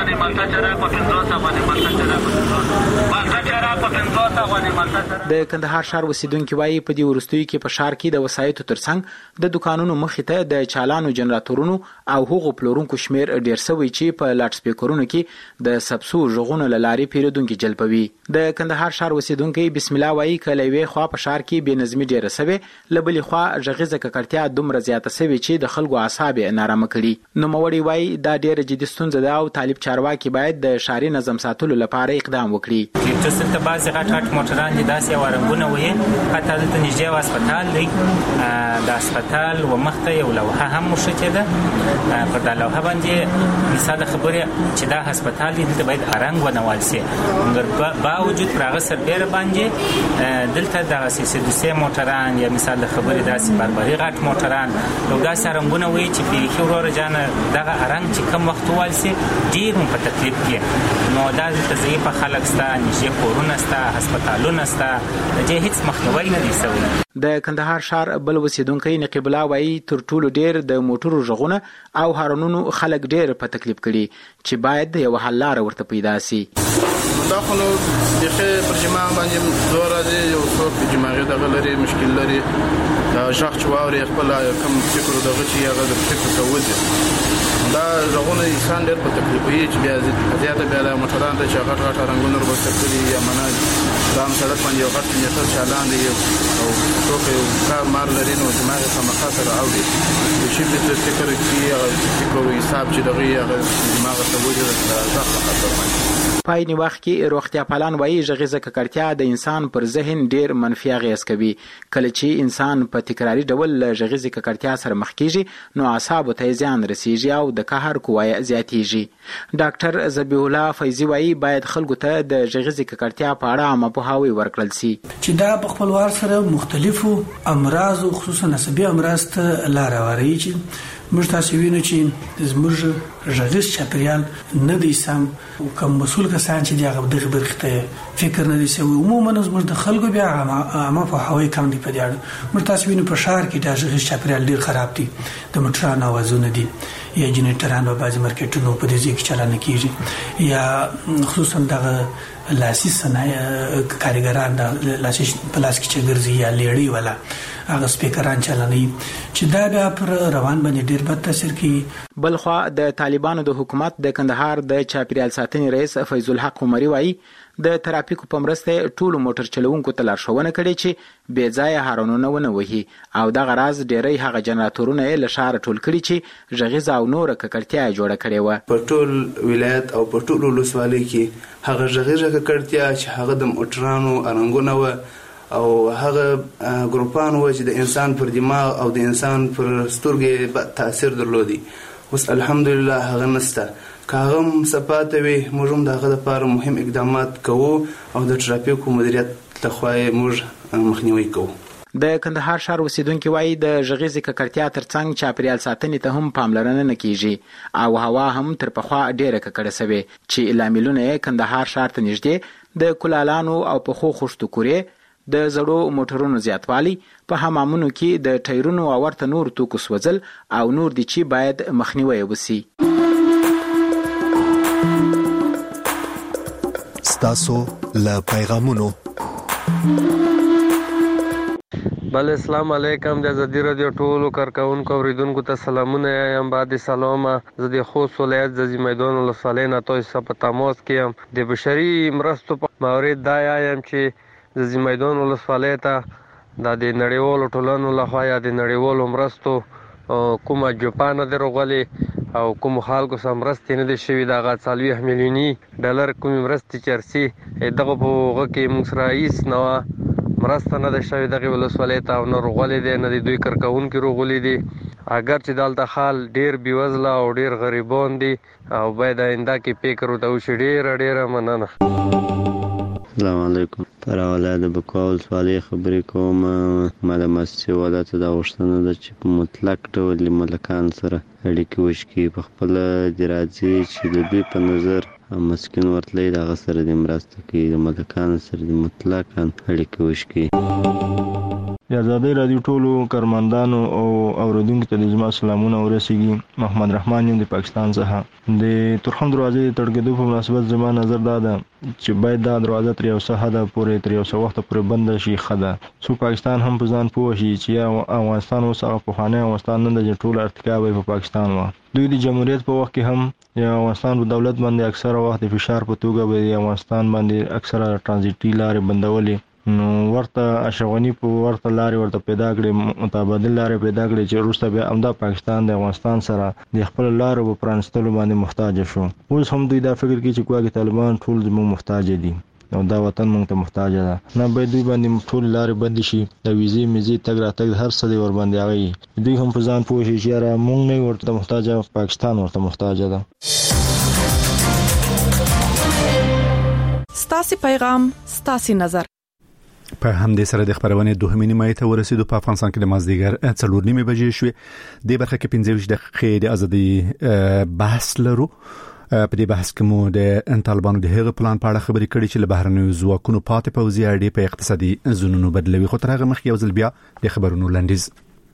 د کندهار ښار اوسیدونکو وايي په دې ورستیو کې په ښار کې د وسایتو ترڅنګ د دکانونو مخې ته د چالانو جنراتورونو او هغو پلورونکو شمیر ډیر سوي چې په لاټ سپیکرونو کې د سبسو ژغونو لارې پیرودونکو جلبوي. د کندهار ښار اوسیدونکو بسم الله وايي کله وی خو په ښار کې بې نظمي ډیره سوي لبلې خو ژغیزه ککړتیا دومره زیاته سوي چې د خلکو اعصاب نارامه کړي. نو موړي وايي دا ډیره جدي ستونزه ده او طالب چارواکي باید د ښاري نظم ساتلو لپاره اقدام وکړي.
چې څه ته بعضی غټ موټران دي داسې ورنګونه وي حتی دلته نږدې و هسپتال دی د هسپتال و مخته یو لوحه هم مشته ده پر دا لوحه باندې مثال خبره چې دا هسپتال دی دلته باید رنګ ونوال شي مګر باوجود پر هغه سربېره باندې دلته د سیسه موټران یا مثال خبره داسې بربري غټ موټران نو دا سرنګونه وي چې په خورو رجانه دغه رنګ چې کم وخت والسي ډیر په تکلیف کې نو دا د ضعیف خلک ستا نشي کورونه ستا هسپتالونه ستا د هیڅ مخنیوي نه دي شوی.
د کندهار شهر بل اوسیدونکو نقیب الله وایي تر ټولو ډیر د موټرو ژغونه او هارنونو خلک ډیر په تکلیف کړي چې باید یو حل لار ورته پیدا شي.
دا خو نو دغه پر جماع باندې زور راځي یو څوک جماعي دغه لري مشکل لري دا ژغ چواوري خپل کم فکر دغه چې هغه د فکر کوي دا ژغونه انسان ډیر په تکلیف وي چې بیا زیاته بیا د موټران د چاغټ غټ رنگونو ورسته کړي یا منه دا سړک باندې یو غټ میټر چالان دی او څوک یو کار مار لري نو دماغ ته مخاطر اوړي چې په فکر کې فکر او حساب چې دغه دماغ ته وځي دا خطر دی.
پای وخت کې روغتیا پالان وایي ژغیزه ککړتیا د انسان پر ذهن ډیر منفي اغیز کوي کله چې انسان په تکراری ډول ژغیزه ککړتیا سره مخ کیږي نو اعصاب ته زیان رسیږي او د قهر قوه زیاتیږي. ډاکټر ذبیح الله فیضی وایي باید خلکو ته د ژغیزه ککړتیا په اړه عامه پوهاوی ورکړل شي
چې دا په خپلوار سره مختلفو امراض خصوصا عصبي امراض ته لار هواري چې موږ تاسو وینو چې زموږ ژغیز چاپیریال نه دی سم او کوم مسول کسان چې دغه برخته فکر نه دی سوی عموما زموږ د خلکو بیا عامه په هوای کم دی په دیاړو موږ تاسو وینو په شهر کې د ژغیز چاپیریال ډیر خراب دی د موټرانو اوازونه دي یا جنریټرانو په بعضي مارکیټونو په دې ځای کې چلان کیږي یا خصوصا دغه لاسي صنایع کارګران د لاسي پلاس کې چې ګرځي یا لیړی ولا هغه سپیکران چلني چې دا بیا پر روان باندې ډیر بد تاثیر کوي.
بلخوا د طالبانو د حکومت د کندهار د چاپیریال ساتنې رئیس فیض الحق عمری وایي د ترافیکو په مرسته ټولو موټر چلوونکو ته لارښوونه کړې چې بې ځایه هارنونه ونه وهي او دغه راز ډیری هغه جنراتورونه یې له ښاره ټول کړي چې ژغیزه او نوره ککړتیا جوړه کړې وه.
په ټول ولایت او په ټول ولسوالۍ کې هغه ژغیزه ککړتیا چې هغه د موټرانو ارنګونه وه او هغه ګروپان و چې د انسان پر دماغ او د انسان پر سترګې تاثیر درلودي اوس الحمدلله هغه نسته کاغم صفاته وي موږ هم دغه لپاره مهم اقدامات کوو او د ترافیکو مدیریت لخوا موږ مخنیوي کوو.
د کندهار شهر اوسیدونکو وایي د ژغیزې ککړتیا ترڅنګ چاپیریال ساتنې ته هم پاملرنه نه کیږي او هوا هم تر پخوا ډیره ککړه شوې چې لاملونه یې کندهار شهر ته نږدې د کلالانو او پخو خښتو کورې د زړو موټرونو زیاتوالی په حمامونو کې د ټایرونو او ورته نور توکو سوځل او نور دي چې باید مخنیوي وشي.
ستاسو له پیغامونو
بل اسلام علیکم د زدی رادیو ټولو کارکونکو اوریدونکو ته سلامونه یم بعد سلام زدی خوست ولایت د میدان ولسوالۍ نه تاسو په تماس کې د بشري مرستو په مورید دا یم چې د میدان ولسوالۍ ته د نړیوالو ټولنو لخوا یا د نړیوالو مرستو کومه جوپانه درغلي او کوم خلکو سم مرستې نه دي شوي دغه 40 میلیوني ډالر کوم مرستې چرسي دغه په هغه کې موږ سره هیڅ نه مرسته نه ده شوې دغه ولسوالۍ ته او نه رغولې دي نه دوی کارکونکي رغولې دي اگر چې دلته حال ډیر بیوزله او ډیر غریبان دي او باید آینده کې فکر وکړو ډیر مننه.
السلام علیکم پر اولاد بکول سوالي خبرې کوم ما د مسجد ولادت د غوښتنه ده چې په مطلق ډول ملکان سره اړیکې وشي په خپل درازي چې د دوی په نظر مسکین ورتلې د غسر د مرسته کې د ملکان سره د مطلقاً اړیکې وشي.
د آزادۍ رادیو ټولو کارمندانو او اوریدونکو ته د جمع سلامونه ورسیږي. محمد رحمان یم د پاکستان څخه. د تورخم دروازې د تړګېدو په مناسبت زما نظر دا ده چې باید دا دروازه تر یو څه حده پورې تر یو څه وخته پورې بنده شي ښه ده څو پاکستان هم په ځان پوه شي چې یا افغانستان اوس هغه پخوانی افغانستان نه ده چې ټوله ارتکا به په پاکستان وه. دوی د جمهوریت په وخت کې هم یا افغانستان په دولت باندې اکثره وخت د فشار په توګه به د افغانستان باندې اکثره ټرانزیټي لارې بندولې نو ورته اشغونی په ورته لارې ورته پیدا کړې متبادل لارې پیدا کړې چې وروسته بیا همدا پاکستان د افغانستان سره د خپل لارو په پرانستلو باندې محتاج شو. اوس هم دوی دا فکر کوي چې کومه طالبان ټول زموږ محتاج دي
نو دا وطن مونږ ته محتاج ده. نه به دوی باندې ټول لارې بند شي، د ویزې میزي تګ راتګ هر څه دی ور باندې هغه دوی هم په ځان پوه شي چې یاره مونږ نه ورته محتاج، پاکستان ورته محتاج ده.
ستاسو پیغام، ستاسو نظر.
په همدې سره د خبرونه دوهمه نیمه ته ورسېدو. په افغانستان کې د مازدیګر 4:30 بجې شوې. د برخه کې 15 دقیقې د ازادي بحث لرو. په دې بحث کې مو د طالبانو د هغه پلان په اړه خبرې کړې چې له بهرنیو ځواکونو پاتې پوځي اړې په اقتصادي زونونو بدلوي. خو تر هغه مخکې یو ځل بیا د خبرونو لنډیز.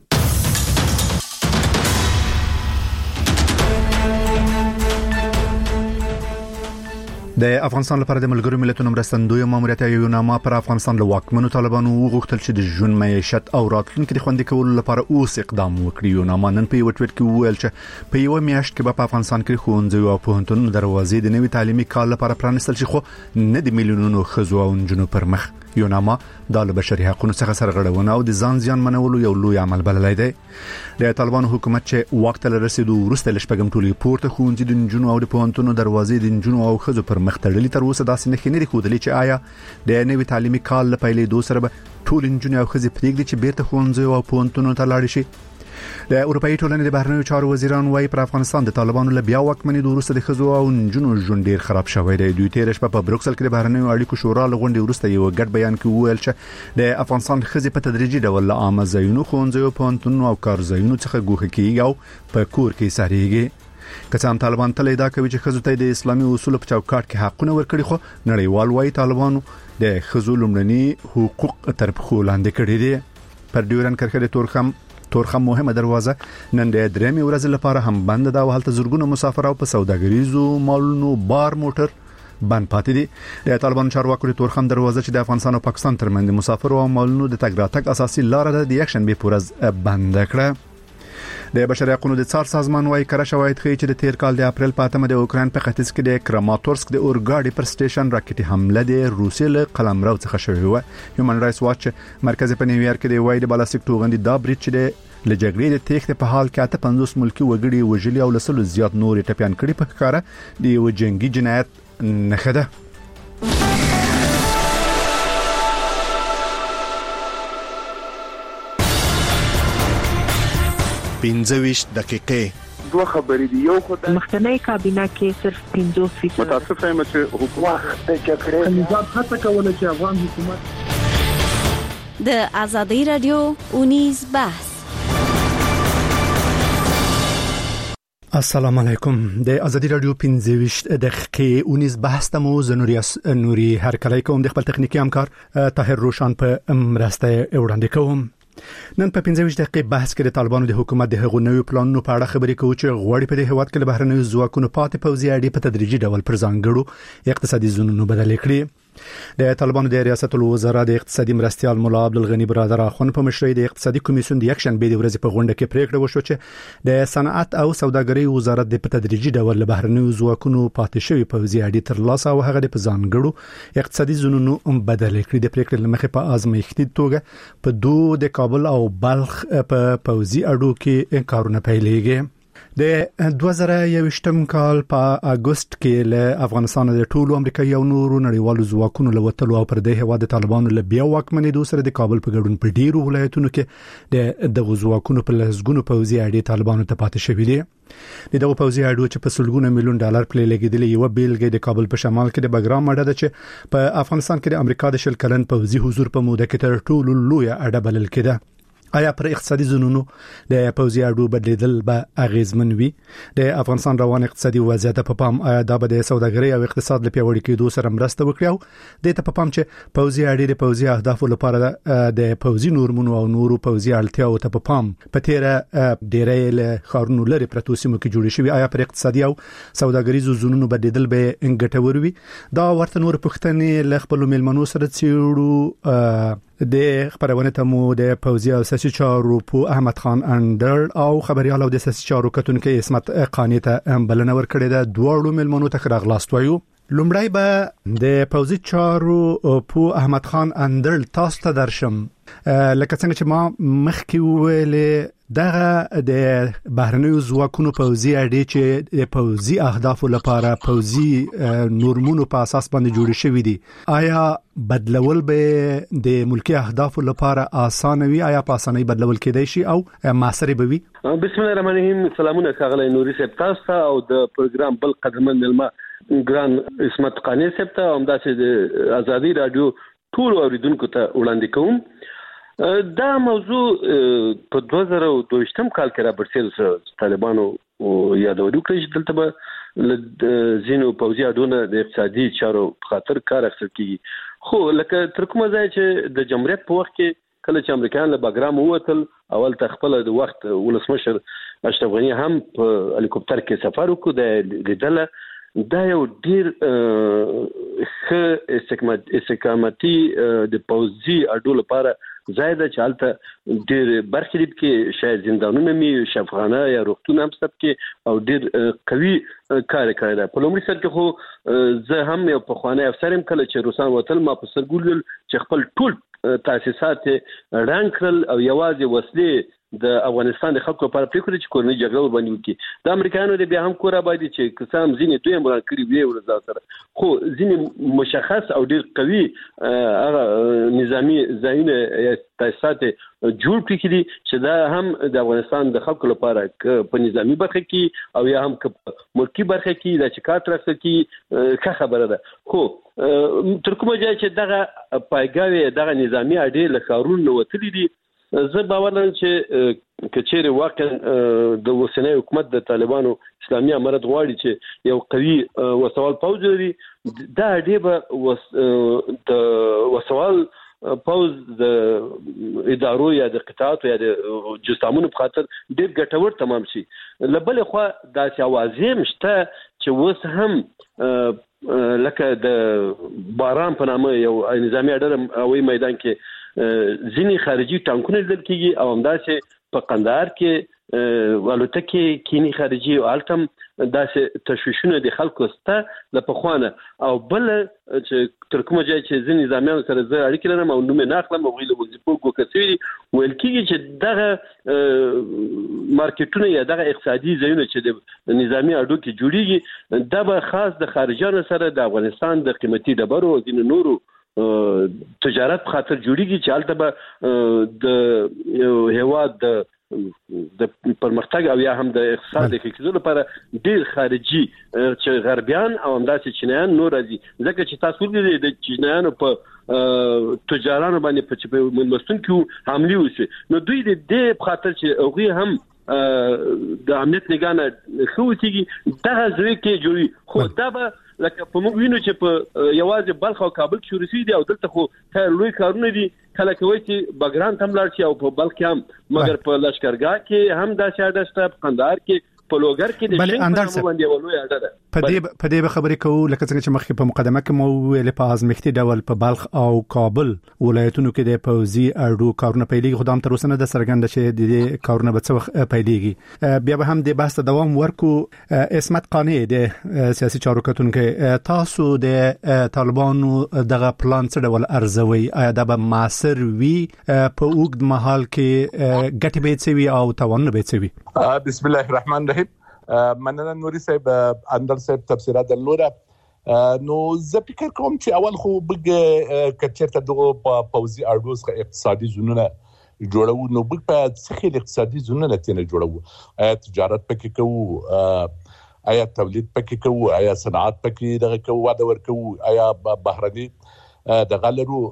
د افغانستان لپاره د ملګرو ملتونو مرستندوی ماموریت یو نامه پر افغانستان له واکمنو طالبانو وغوښتل چې د ژوند معیشت او راتلونکي د خوندي کولو لپاره اوس اقدام وکړي. یو نامه نن په یو ټویټ کې وویل چې په یو میاشت کې په افغانستان کې ښوونځي او پوهنتونونو دروازې د نوي تعلیمي کال لپاره پرانستل شي، خو نه د میلیونونو ښځو او نجونو پر مخ. یو نامه د بشري حقوقو څخه سرغړونه او د ځان زیان منولو یو لوی عمل بللی دی. د طالبانو حکومت چې وخت له رسیدو وروسته لشپږم ټولي پورته ښوونځي د نجونو او د پوهنتونونو دروازې د نجونو او ښځو پر مخ تړلې. تر اوسه داسې نه خنري خودلی چې آیا د نوي تعلیمي کال په پیلېدو سره به ټول نجونې او ښځې پرېږدي چې بیرته ښوونځي او پوهنتونونو ته لاړ شي. د اروپאי ټولنې د بهرنیو چارو وزیران وايي پر افغانستان د طالبانو له بیا واکمنۍ وروسته د ښځو او نجونو ژوند ډیر خراب شوی دی. دوی تیر شپه په بروکسل کې د بهرنیو اړیکو شورا لغونډې وروسته یو ګډ بیان کې وویل چې د افغانستان ښځې په تدریجي ډول له عامه ځایونو، ښوونځیو، پوهنتونونو او کارځایونو څخه ګوښه کیږي او په کور کې ساريږي. که څه هم طالبان تل ادعا کوي چې ښځو ته د اسلامي اصولو په چوکاټ کې حقونه ورکړي، خو نړیوال وايي طالبانو د ښځو لومړني حقوق تر پښو لاندې کړي دي. پر ډیورن کرښه د تورخم مهمه دروازه نن د درېمې ورځې لپاره هم بند ده او هلته زرګونه مسافر او په سوداګریزو مالونو بار موټر بند پاتې دي. د طالبان چارواکو د تورخم دروازه چې د افغانستان او پاکستان ترمنځ مسافر او مالونو د تګ راتګ اساسي لار ده د یک شنبه پورز بند کړه. د بشري حقوقو د څار سازمان وايي کړه شواهد ښیي چې د تیر کال د اپریل په 8 د اوکرين په ختیځ کې د کراماتورسک د اورګاډي پر سټیشن راکټي حمله د روسي له قلمرو څخه شوې و. هیومن رائټس واچ مرکز په نیویارک کې د وای د بالستیک توغندي دا بریټ چې د لجګړې د تېښتې په حال کې 50 ملکی وګړي وژلي او لسلو زیات نور ټپيان کړي په ښکارا د یو جنگي جنایت نه ده.
25 دقیقې
دوه خبرې دي. یو خو د
مخکنی کابینه کې صرف 50%
متاسفه یم چې حکومت د جګړې
نظام هڅه کوله چې افغان حکومت
د ازادي رادیو اونیز بحث.
السلام علیکم. د ازادي رادیو 15 دقیقې اونیز بحث ته مو نوري هر کله کوم د خپل تخنیکی همکار طاهر روشان په مرسته وړاندې کوم. نن په 15 دقیقې بحث کې د طالبانو د حکومت د هغو نوې پلانونو په اړه خبرې کوو چې غوړي په هیواد کې له بهرنیو ځواکونو پاتې پوځي اړې په تدریجي ډول پر ځانګړو اقتصادي زونونو بدل کړي. د طالبانو د ریاست الوزرا د اقتصادي مرستيال مولا عبدالغنی برادر اخوان په مشرۍ د اقتصادي کمیسیون د یک شنبه د ورځې په غونډه کې پریکړه وشوه چې د صنعت او سوداګرۍ وزارت د په تدریجي ډول له بهرنیو ځواکونو پاتې شوی پوځي اړې تر لاسه او هغه په ځانګړو اقتصادي زونونو بدل کړي. د پریکړې لمخې په ازمایښتي توګه په دوه د کابل او بلخ په پوځي اډو کې کارونه پیلېږي. د 2021م کال په اگست کې له افغانستان د ټولو امریکایي او نورو نړیوالو ځواکونو له وټلو او پر دې هواد طالبانو له بیا واکمنۍ د سره د کابل په ګډون په ډیرو ولایتونو کې د ځواکونو په لسګونو پوځي اړې طالبانو ته پاتې شوې دي. دغه پوځي اړو چې په سلګونه میلیون ډالر پلي لګیدلې یو بیلګه د کابل په شمال کې د بګرام اډه ده چې په افغانستان کې د امریکا د شل کلن پوځي حضور په موده کې تر ټولو لوی اډه بلل کېده. آیا پر اقتصادي زونونو د پوځي اډو بدلیدل به اغیزمن وي؟ د افغانستان روان اقتصادي وضعیت په پام آیا دا به د سوداګرۍ او اقتصاد لپاره پیاوړي کېدو سره مرسته وکړي او د ته په پام چې پوځي اډې د پوځي اهدافو لپاره د پوځي نورمونو او نورو پوځي اړتیاو ته په پام په تیره ډېرې له خارونو لري پرتو سیمو کې جوړې شوی. آیا پر اقتصادي او سوداګریزو زونونو بدلیدل به انګټور وي؟ دا ورته نور پوښتنې ل خپل میلمنو سره څېړو. د خبرونه ته مو د پوځي او سیاسي چارو په احمد خان اندر او خبريال او د سیاسي چارو کتونکو اسمت قانی ته بلنه ورکړې ده. دوه میلمنو ته راغلاست وایو. لومړی به د پوځي چارو په احمد خان اندر تاسو ته درشم. لکه څنګه چې ما مخکې ویلې دغه د بهرنیو ځواکونو پوځي اډې چې د پوځي اهدافو لپاره پوځي نورمونو په اساس باندې جوړ شوی دي، آیا بدلول به د ملکی اهدافو لپاره اسانه وي؟ آیا په اسانۍ بدلول کېدای شي او موثر به وي؟
بسم الله الرحمن الرحیم. سلامونه ښاغلی نوري صاحب تاسو ته او د پروګرام بل قدرمن ملما ګران عصمت قانی صاحب ته، همداسې د ازادي رادیو ټول اوریدونکو ته وړاندې کوم. دا موضوع په 2022 کال کې را برسېل طالبانو یادولو کړی چې دلته به ځینو پوځي اډونه د اقتصادي چارو خاطر کار اخیستل کیږي. خو لکه تر کومه ځای چې د جمهوریت په وخت کې کله چې امریکایان له باګرام ووتل، اول ته خپل د وخت ولسمشر اشرف غنی هم په هلیکوپټر کې سفر وکړ. د لیدله دا یو ډیر ښه استقامتي د پوځي اډو لپاره ځای ده چې هلته ډیر برخې دي کې شاید زندانونه مي، شفاخانه یا روغتون هم سب کې او ډیر قوي کار کړی ده. په لومړي سر کې خو زه هم یو پخوانی افسر یم، کله چې روسان وتل ما په سترګو لیدل چې خپل ټول تاسیسات رنګ کړل او یوازې وسلې د افغانستان د خلکو لپاره پریکړه چې کورنۍ جګړه ور باندې وکړي. د امریکایانو د بیا هم کور آبادي چې قسم ځینې دوی مران کړی وی ورځ سره، خو ځینې مشخص او ډیر قوي هغه نظامی ځایونه تاسیسات جوړ کړي چې دا هم د افغانستان د خلکو لپاره په نظامی برخه کې او یا هم ملکی برخه کې د چکات راځي کې ښه خبره ده. خو تر کومه ځای چې دغه پایګاوي دغه نظامی اډې له ښارونو وتلي دي، زه باور لرم چې کچېره واقعا د اوسنۍ حکومت د طالبانو اسلامي امارت غواړي چې یو قوي وسوال پوځ لري، دا اډې به د وسوال پوز د ادارو یا د قطاعاتو یا د جسامونو په خاطر ډېر ګټور تمام شي. لبل خو دا چې اوازې مشته چې وس هم لکه د باران په نامه یو نظامی اډر اوی میدان کې ځینې خارجي ټانکونه لیدل کېږي او همداسې په قندهار کې الوتکې کینی خارجي او التم داسې تشویشونه د خلکو سته له پخوانه. او بل چې تر کومه ځای چې ځینې نظامیانو سره زه اړیکې لرم او نوم یې نه اخلم، هغوی له وظیفو ګوښه شوي ویل کېږي چې دغه مارکیټونه یا دغه اقتصادي ځایونه چې د نظامي اډو کې جوړیږي دا به خاص د خارجیانو سره د افغانستان د قیمتي ډبرو او ځینې نورو تجارت په خاطر جوړیږي چې هلته به د هیواد د پرمختګ او یا هم د اقتصاد د کېدو لپاره ډېر خارجي چې غربیان او همداسې چینایان نور راځي. ځکه چې تاسو ولرئ د چینایانو په تجارانو باندې په مېلمستون کې حملې وشي، نو دوی د دې په خاطر چې هغوی هم د امنیت نگاه نه ښه وسیږي دغه ځای کې جوړي. خو دا به لکه په موږ وینو چې په یوازې بلخ او کابل کې شروع شوي دي او دلته خو لوی کارونه دي، کله کوي چې بګران ته هم لاړ شي او په بلخ کې هم، مګر په لشکرګاه کې هم داسې اډه شته، په قندهار کې په لوګر کې د شین په باندې ولوي اډه ده.
په دې خبرې کوو لکه څنګه چې مخکې په مقدمه کې مو ویل په ازمختي ډول په بلخ او کابل ولایتونو کې د پوځي اډو کارونه پیلېږي، خو دا هم تر اوسه نه ده څرګنده چې د کارونه به څه وخت پیلېږي. بیا به هم د بحث دوام ورکو. عصمت قانی د سیاسي چارو کتونکو، تاسو د طالبانو دغه پلان څه ډول ارزوي؟ آیا دا به موثر وي په اوږد مهال کې؟ ګټې به څه وي او تاوانونه به څه وي؟
بسم الله الرحمن الرحیم. مننه نوري صاحب اندر صاحب تفسیرات درلوده. نو زه فکر کوم چې اول خو بګ کچرته دغه پوځي اډو څخه اقتصادي زونونه جوړو، نو بګ په څخه اقتصادي زونونه لته جوړو. آیا تجارت پکې کوو، آیا تولید پکې کوو، آیا صنعت پکې دغه کوو، واده ورکو، آیا بهرني د غلرو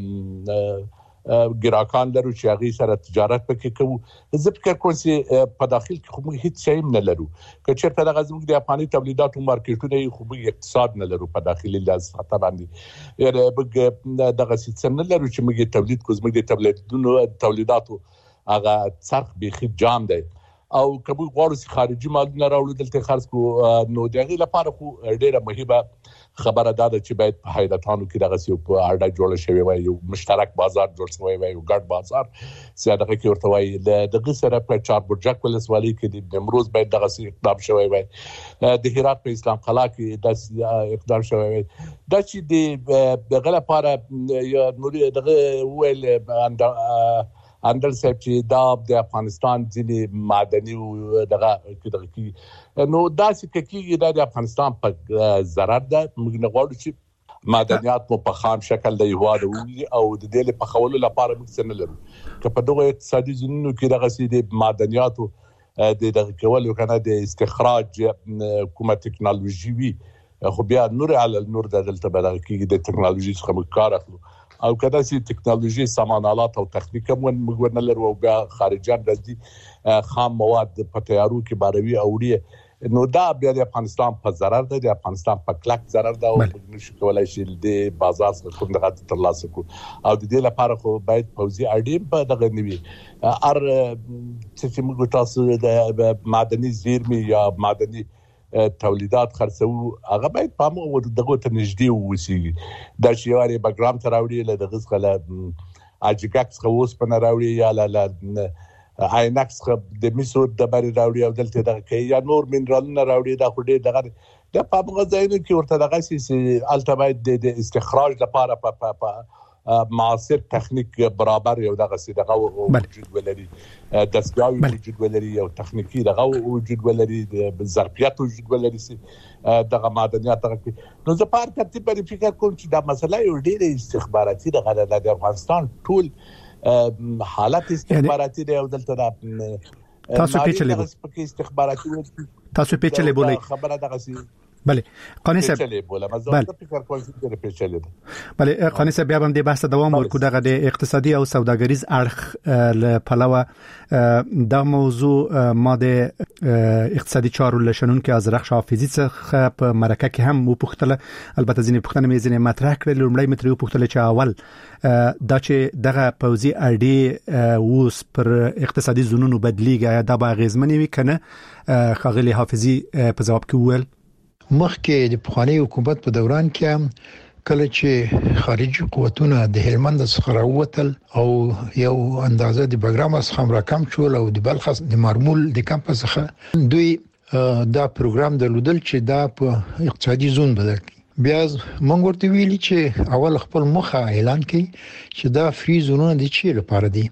ګراکان لرو چې هغه سره تجارت پکې کوو. زه فکر کوم چې په داخل کې خو موږ هیڅ شی نه لرو، که چېرته دغه زموږ د افغاني تولیداتو مارکیټونه خو موږ اقتصاد نه لرو په داخلي لحاظ باندې، یعنې موږ دغه څه نه لرو چې موږ تولید کوو. زموږ د تولیداتو هغه څرخ بیخي جام دی او که موږ غواړو چې خارجي مالونه راوړو دلته خرڅ کړو، نو د هغې لپاره خو ډېره مهمه خبره دا ده چې باید په حیرتانو کې دغسې یو په اډه جوړه شوې وای، یو مشترک بازار جوړ شوی وای، یو ګډ بازار چې دغه کې ورته وایي. دغه سره په چاربرجک ولسوالۍ کې د نیمروز باید دغسې اقدام شوی وای، د هرات په اسلام قلعه کې داسې اقدام شوی وای. دا چې دغه لپاره نوري دغه وویل اندل صاحب چې دا د افغانستان ځینې معدني دغه کې نو دا چې کېږي د افغانستان په ضرر ده. موږ نه غواړو چې معدنیات په خام شکل د هواد او د دې په خولو لپاره موږ څه نه لرو که په دغه اقتصادي زونونو کې دغه سي د معدنیاتو د دغه کولو کنه د استخراج کومه ټکنالوژي وي خو بیا نور علی نور د دلته بدل کېږي د ټکنالوژي څخه کار اخلو او کدا سي ټکنالوژي سامانالات او تخنیک موږ نه لرو او بیا خارجان راځي خام مواد په تیارو کې باروي اوړي نو دا بیا د افغانستان په ضرر ده د افغانستان په کلک ضرر ده او موږ نشو کولای شو د بازار څخه کوم دغه ترلاسه کو او د دې لپاره خو باید پوزي اړین په دغه نیوي ار چې موږ تاسو د معدني زیرمې یا معدني تولیدات خرڅو هغه باید په موږ دغه ته نږدې ووسی دا شیواري بګرام ته راوړي له دغه څخه اجګاکس خووس په راوړي یا لا آینکس د میسو د بری راوړي او دلته دغه کې یا نور منرالونه راوړي دا خو دې دغه د پامغه ځایونو کې ورته دغه سي الټبایت د استخراج لپاره په معاصر تخنیک برابر یو دغه سي دغه وجود ولري دستګاوي وجود ولري او تخنیکی دغه وجود ولري د ظرفیت وجود ولري سي دغه معدنیات دغه نو زه په ترتیب باندې فکر کوم چې دا مسله یو ډېر استخباراتي دغه د افغانستان ټول حالت استخباراتي دی او دلته
تاسو پیچلې
استخباراتي
تاسو پیچلې بولئ
خبره دغه سي
بله قانی صاحب بله قانی صاحب بیا هم د بحث دوام ورکو دغه د اقتصادي او سوداګریز اړخ له پلوه دا موضوع ما د اقتصادي چارو لشنون کې از رخ حافظي څخه په مرکه کې هم وپوښتله البته ځینې پوښتنې مې ځینې مطرح کړل لومړی متر وپوښتل چې اول دا چې دغه پوزي اړې اوس پر اقتصادي زونونو بدلیږي دا به غیزمنې وي کنه خاغلی حافظي په جواب کې وویل
مخکې د پخوانی حکومت په دوران کې کله چې خارجي قوتونه د هلمند څخه راووتل او یو اندازه د بګرام څخه راکم شول او د بلخ د مارمول د کمپ څخه دوی دا پروګرام درلودل چې دا په اقتصادي زون بدل کړي بیا موږ ورته ویلي چې اول خپل مخه اعلان کړي چې دا فری زونونه د چی لپاره دي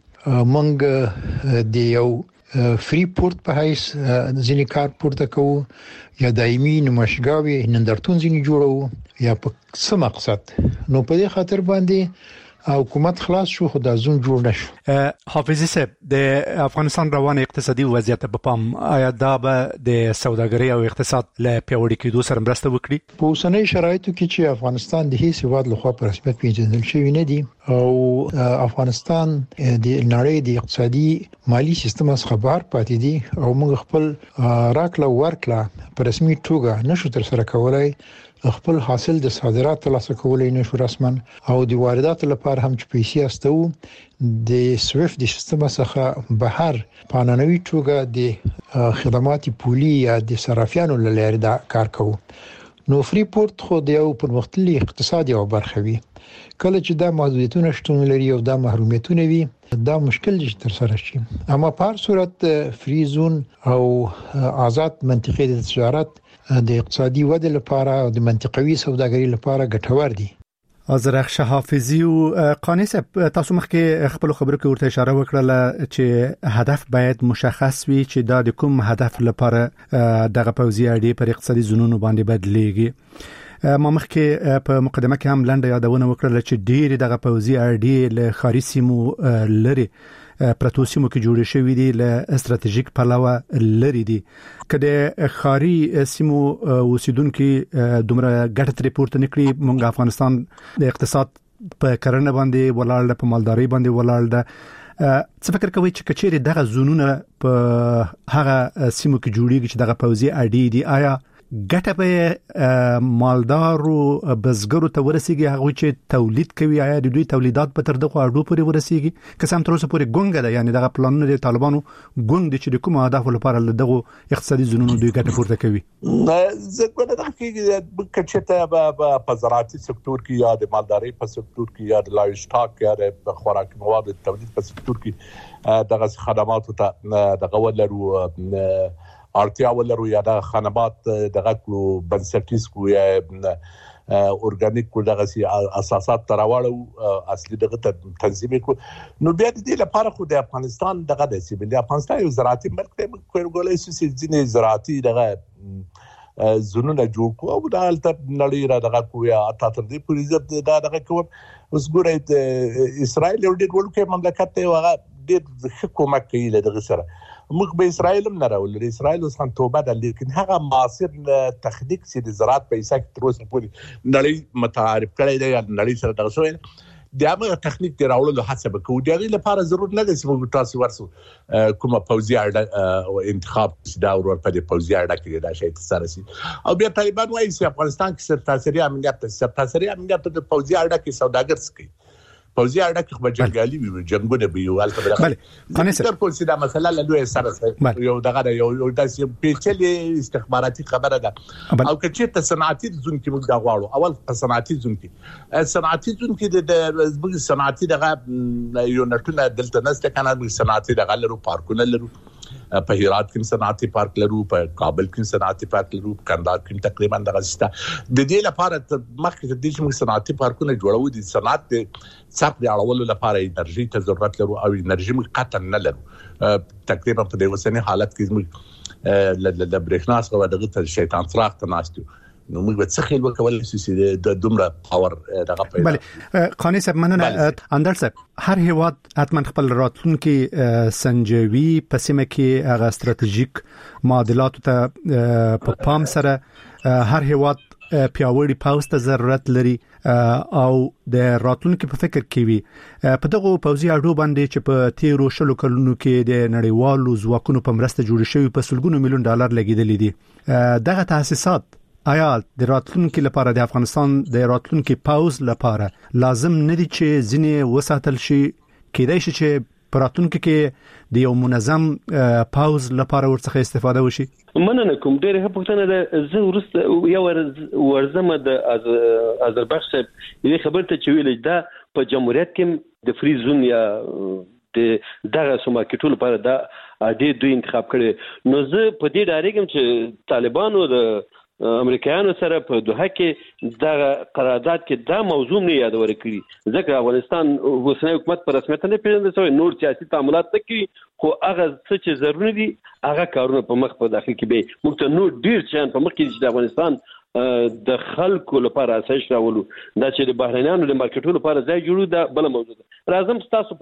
موږ د یو فری پورت په هیڅ ځینې کار پورته کوو یا دایمي نمایشګاوي نندرتون ځینې جوړو یا په څه مقصد نو په دې خاطر باندې حکومت خلاص شو خو د زون جوړ نشو
حافظي صاحب د افغانستان روان اقتصادي وضعیت په پام آیا دا به د سوداګرۍ او اقتصاد له پیوړی کېدو سره مرسته وکړي
په اوسنۍ شرایطو کې چې افغانستان د هیڅ هیواد لخوا په رسمیت پیژندل شوی نه دی او افغانستان د نړۍ د اقتصادي مالی سیستم څخه بهر پاتې دي او موږ خپل راکړه ورکړه په رسمي توګه نشو تر سره کولای خپل حاصل د صادرات ترلاسه کولای نشو رسما او د واردات لپاره هم چې پیسې استو د سويفت د سیستم څخه بهر پانانوي توګه د خدمات پولي یا د صرافیانو لپاره دا کار کوو نو فری پورت خو د یو پرمختللي اقتصادي او برخه وي کله چې دا محدودیتونه شتون لري او دا محرومیتونه وي دا مشکل دي تر سره شي اما په هر صورت فری زون او آزاد منطقه د تجارت د اقتصادي ودې لپاره او د منطقوي سوداګرۍ لپاره ګټور دي
ازرخ حافظي او قانی صاحب تاسو مخکې خپل خبرو کې ورته اشاره وکړه چې هدف باید مشخص وي چې دا د کوم هدف لپاره دغه پوزي اړې پر اقتصادي زونونو باندې بدلېږي ما مخکې په مقدمه کې هم لنډه یادونه وکړه چې ډېر دغه پوزي اړې له خارجي سیمو لري پرتو سیمو کې جوړې شوې دي له استراتیژیک پلوه لري دي کله خاري سیمو اوسیدونکو دومره ګټه ریپورت نکړي مونږ افغانستان د اقتصاد په کرنه باندې ولاړ په مالداري باندې ولاړ ده څه فکر کوي چې کچېری دغه زونونه په هغه سیمو کې جوړیږي چې دغه پوزي اړې دي آیا ګټه به مالدارو بزګرو ته ورسیږي هغه چې تولید کوي آیا د دوی تولیدات په تر دغه اړو پورې ورسیږي که سم تر اوسه پورې ګونګه ده یعنی دغه پلانونه د طالبانو ګوند دي چې د کومه هدف لپاره دغه اقتصادي زونونو دوی ګټه پورته کوي
زه کومه د حقیقت کچته په زراعتي سکتور کې یا د مالداري په سکتور کې یا د لایف سټاک یا د خوراکي موادو تولید په سکتور کې دغه خدماتو ته دغه ولرو اړتیا ولرو یا د خدمات دغه بنسټیز کو یا اورګانیک کو دغه سي اساسات تراوړو اصلي دغه تنظیم کو نو بیا د دې لپاره خو د افغانستان دغه د سي د افغانستان یو زراعتي ملک دی کورګولای سي ځینې زراعتي دغه زونه جوړ کو او د حالت نړۍ را دغه کو یا تر دې پوری زت دغه کوم اوس ګورئ اسرائیل یو ډېر ولکه مملکت دی هغه ډېر حکومت کوي له دغه سره موږ به اسرائیل هم نه راول اسرائیل اوس هم توبه ده لیکن هغه معاصر تخنیک چې د زراعت په حساب کې تر اوسه پورې نړۍ متعارف کړی دی نړۍ سره دغه شوی د هغه تخنیک دی راوړلو هڅه وکړو د هغې لپاره ضرورت نه دی چې موږ تاسو ورسو کومه پوځي اړه انتخاب دا ور په دې پوځي اړه کې دا شی سره سي او بیا طالبان وایي چې افغانستان کې سرتاسري امنیت د پوځي اړه کې سوداګر سکي پوځي اړه کې خو جنگالي وي جنگونه به یو حالت بل تر کو چې دا مسله له دوی سره یو دغه یو داسې پیچلې استخباراتي خبره ده او چې ته صنعتي زون کې موږ دا غواړو اول په صنعتي زون کې د صنعتي دغه یو نټونه دلته نسته کنه صنعتي دغه لرو پارکونه لرو په هرات کې صنعتي پارک لرو په کابل کې صنعتي پارک لرو کندهار کې تقریبا دغه سیسته د دې لپاره مخکې د دې چې صنعتي پارکونه جوړو دي صنعت صرف د اړولو لپاره انرژي ته ضرورت لرو او انرژي موږ قطعا نه لرو تقریبا په دې وسنی حالت کې موږ د برېښنا څخه دغه شیطان فراخ ته ناستو نو موږ به څه خیل وکول چې د دومره پاور دغه پیدا
بله قانی صاحب مننه اندر صاحب هر هیواد حتما خپل راتلونکي سنجوي په سیمه کې هغه ستراتیژیک معادلات ته په پام سره هر هیواد پیاوړي پاوز ته ضرورت لري او د راتلونکو په فکر کې وي په دغه پوځي اډو باندې چې په تیرو شلو کلونو کې د نړیوالو ځواکونو په مرسته جوړ شوی په سلګونو میلیون ډالر لګیدل دي دغه تاسیسات آیا د راتلونکو لپاره د افغانستان د راتلونکو پاوز لپاره لازم نه دي چې ځینې وساتل شي کېدای شي چې په راتلونکو کې د یو منظم پاوز لپاره ورڅخه استفاده وشي
مننه کوم ډېر ښه پوښتنه ده زه ورسته یو ورزمه د آذربایجان صاحب یې خبرته چې ویل دا په جمهوریت کې د فری زون یا د دغه سوماکټو لپاره دا ډېر دوی انتخاب کړي نو زه په دې ډارېږم چې طالبانو د امریکایانو سره په دوحه کې دا قرارداد کې دا موضوع نه یادول کړي ځکه افغانستان اوسنی حکومت په رسمیت نه پیژندل شوی نور سیاسي تعاملات نه کوي خو هغه څه چې ضروري دي هغه کارونه په مخ په داخل کې به موږ ته نور ډیر شان په مخ کې چې د افغانستان د خلکو لپاره اساس راولو دا چې د بهرنیانو د مارکیټونو لپاره ځای جوړو دا بل موضوع ده راځم تاسو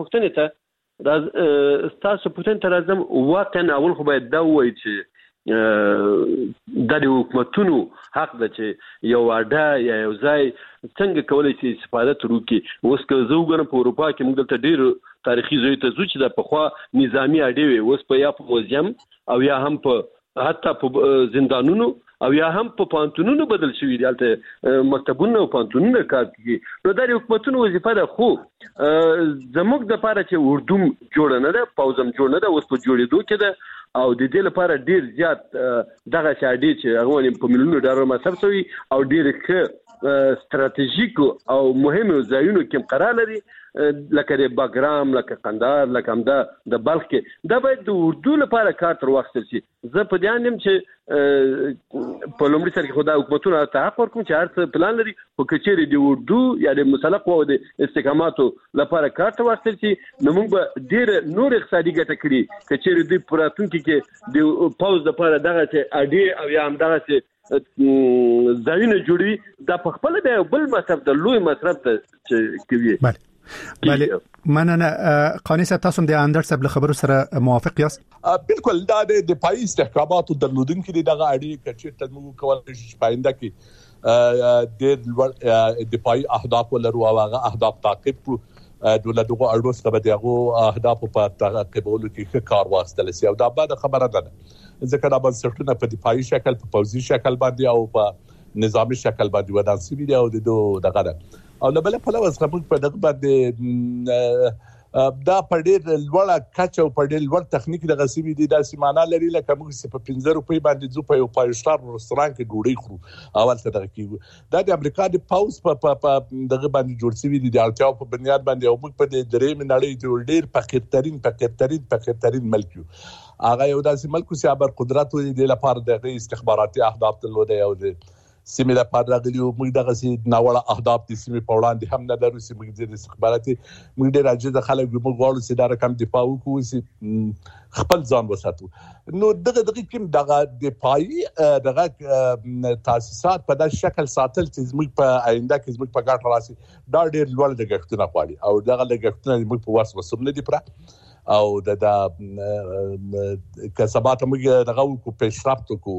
پوښتنه ته راځم واقعا اول خو باید دا وایي چې د حکومتونو حق ده چې یو اډه یا یو ځای څنګه کولای شي استفاده وکړي اوس که زه وګورم په اروپا کې موږ دلته ډېر تاریخي ځای ته ځو چې د پخوا نظامی اډې وي اوس په یا په موزیم او یا هم په حتی په زندانونو او یا هم په پانتونونو بدل شوي دي البته مکتبونه او پانتونونه کار کوي نو د حکومتونو وظیفه ده خو زموږ د لپاره چې اردو جوړ نه ده پوزم جوړ نه ده اوس په جوړېدو کې ده او د دې لپاره ډیر زیات دغه شاډي چې هغه په ملیونو ډالر مصرف شوی او ډیر ښه ستراتیژیک او مهم ځایونو کې قرار لري لکه د باګرام لکه قندهار لکه همدا د بلخ کې دا باید د اردو لپاره کار تر واخیستل شي زه په دې اندم چې په لومړي سر کې خدای حکومتونه ته حق ورکوم چې هر څه پلان لري خو کچېرې د اردو یا د مسلق او د استحکاماتو لپاره کار ته واخیستل شي نو موږ به ډیر نور اقتصادي ګټه کړي کچېرې د پراتونکو کې د پاوز لپاره دغه چې اډي او یا هم دغه چې ځایونه جوړي دا په خپل د بل مصرف د لوی مصرف ته کوي
بله مننه قانی صاحب تاسو د اندر صاحب له خبرو سره موافق یاست
بالکل دا د دفاعي استحکاماتو درلودونکو دغه اړیکه چې تل موږ کولای شو پاینده کې د دفاعي اهداف ولرو او هغه اهداف تعقیب کړو دغه اړو سره دغه اهداف په تعقیبولو کې کار واستل سي او دا بعد خبره ده ځکه دا بنسټونه په دفاعي شکل په پوځي شکل باندې او په نظامی شکل باندې ودان سي دي او دغه ده او له بل په لوس خبر په دغه باندې دا په ډېر لوړه کچه او په ډېر لوړ تخنیک د غسیبي دي د سیمانه لري لکه موږ په 15 روپۍ باندې زو په یو پایشتار رستوران کې ډوډۍ خورو اول څه دغه کیږي دا د امریکا د پاوز په دغه باندې جوړ شوی دي د اړتیاو په بنیاد باندې او موږ په درې منړۍ ډېر فقیرترین ملک یو هغه یو داسې ملک چې ابر قدرت وي د لپاره د استخباراتي اهداف درلودي او د سیمه لپاره راغلي او موږ دغه سي ناوړه اهداف د سیمه په وړاندې هم نه لرو چې موږ د استخباراتي موږ ډېر عاجز خلک موږ غواړو چې دا رقم دفاع وکړو چې خپل ځان وساتو. نو دغه کوم دغه دفاعي دغه تاسیسات په داسې شکل ساتل چې موږ په آینده کې موږ په ګټه راسي دا ډېر لوړ لګښتونه غواړي او دغه لګښتونه موږ په واسه وسوم نه دي پره او د کسبات موږ دغه کو پیشرفت کو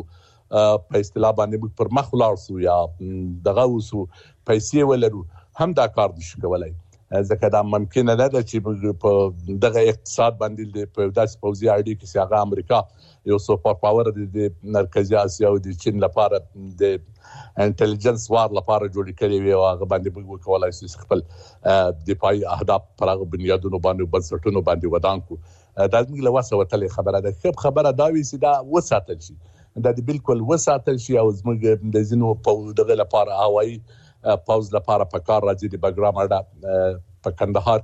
په اصطلاح باندې موږ پر مخ ولاړ سو یا دغه وسو پیسې ولرو هم دا کار نشو کولای ځکه دا ممکن نه ده چې موږ په دغه اقتصاد باندې په داسې پوځي اړیکې کې هغه امریکا یو سوپر پاور د مرکزي اسیا او د چین لپاره د انټيليجنس وار لپاره جوړ کړي وي او هغه باندې موږ کولای شو خپل دفاعي اهداف پر هغه بنیادونو باندې بنسټونو باندې ودان کو. دا موږ له واسه وتلې خبره ده خبره دا وي چې دا وساتل شي دا بالکل وساتل شي او زموږ د زینو په دغه لپاره هوایي پاوز لپاره په کار راځي د بګرام اډه په کندهار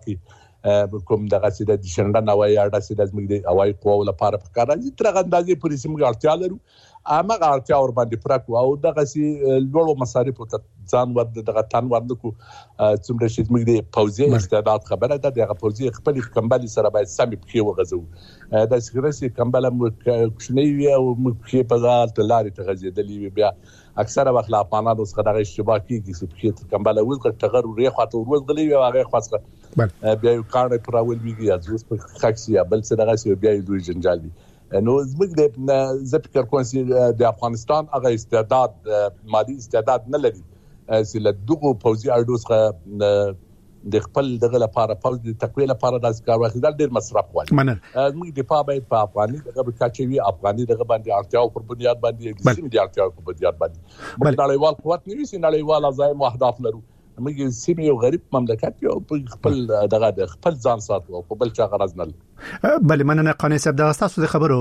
کې کوم دغه چې د شندن هوایي اډه چې د زموږ د هوایي قواو لپاره په کار راځي تر اندازې پولیس موږ اړتیا لرو امغه اړتیا ور باندې پرکو او دغه چې لوړو مصارف ته ځان ورد دغه تن ورد کو څومره چې موږ د پوځي استعداد خبره ده دغه پوځي خپل کمبلي سره باید سم په وغزو د سګرسي کمبل مخشنی وي او موږ په ځال تلاري تغزیدلی بیا اکثره وخت لا پانادو څخه دغه اشتباه کیږي چې په کمبل وزګ ټغر ورې خاطر ورغلی وي هغه خاصه بیا یو کار پر اول ویږي ازوس په خاصه بل څه دغه سی بیا دوی جنجال دي. نو زموږ د فکر کوم چې د افغانستان هغه استعداد مالی استعداد نه لري چې له دغه پوځي اړو څخه د خپل دغه لپاره پوز د تقویه لپاره د کار واخیدل ډیر مصرف غواړي. زموږ دفاع باید په افغاني دغه کاچوي افغاني دغه باندې اړتیاو پر بنیاد باندې د سیمې د اړتیاو په بنیاد باندې موږ نړیوال قوت نه وي نړیوال عزایم او اهداف لرو موږ سیمه یو غریب مملکت یو خپل دغه خپل ځان ساتو او خپل چا غرض نه.
بله مننه قانی صاحب د تاسو د خبرو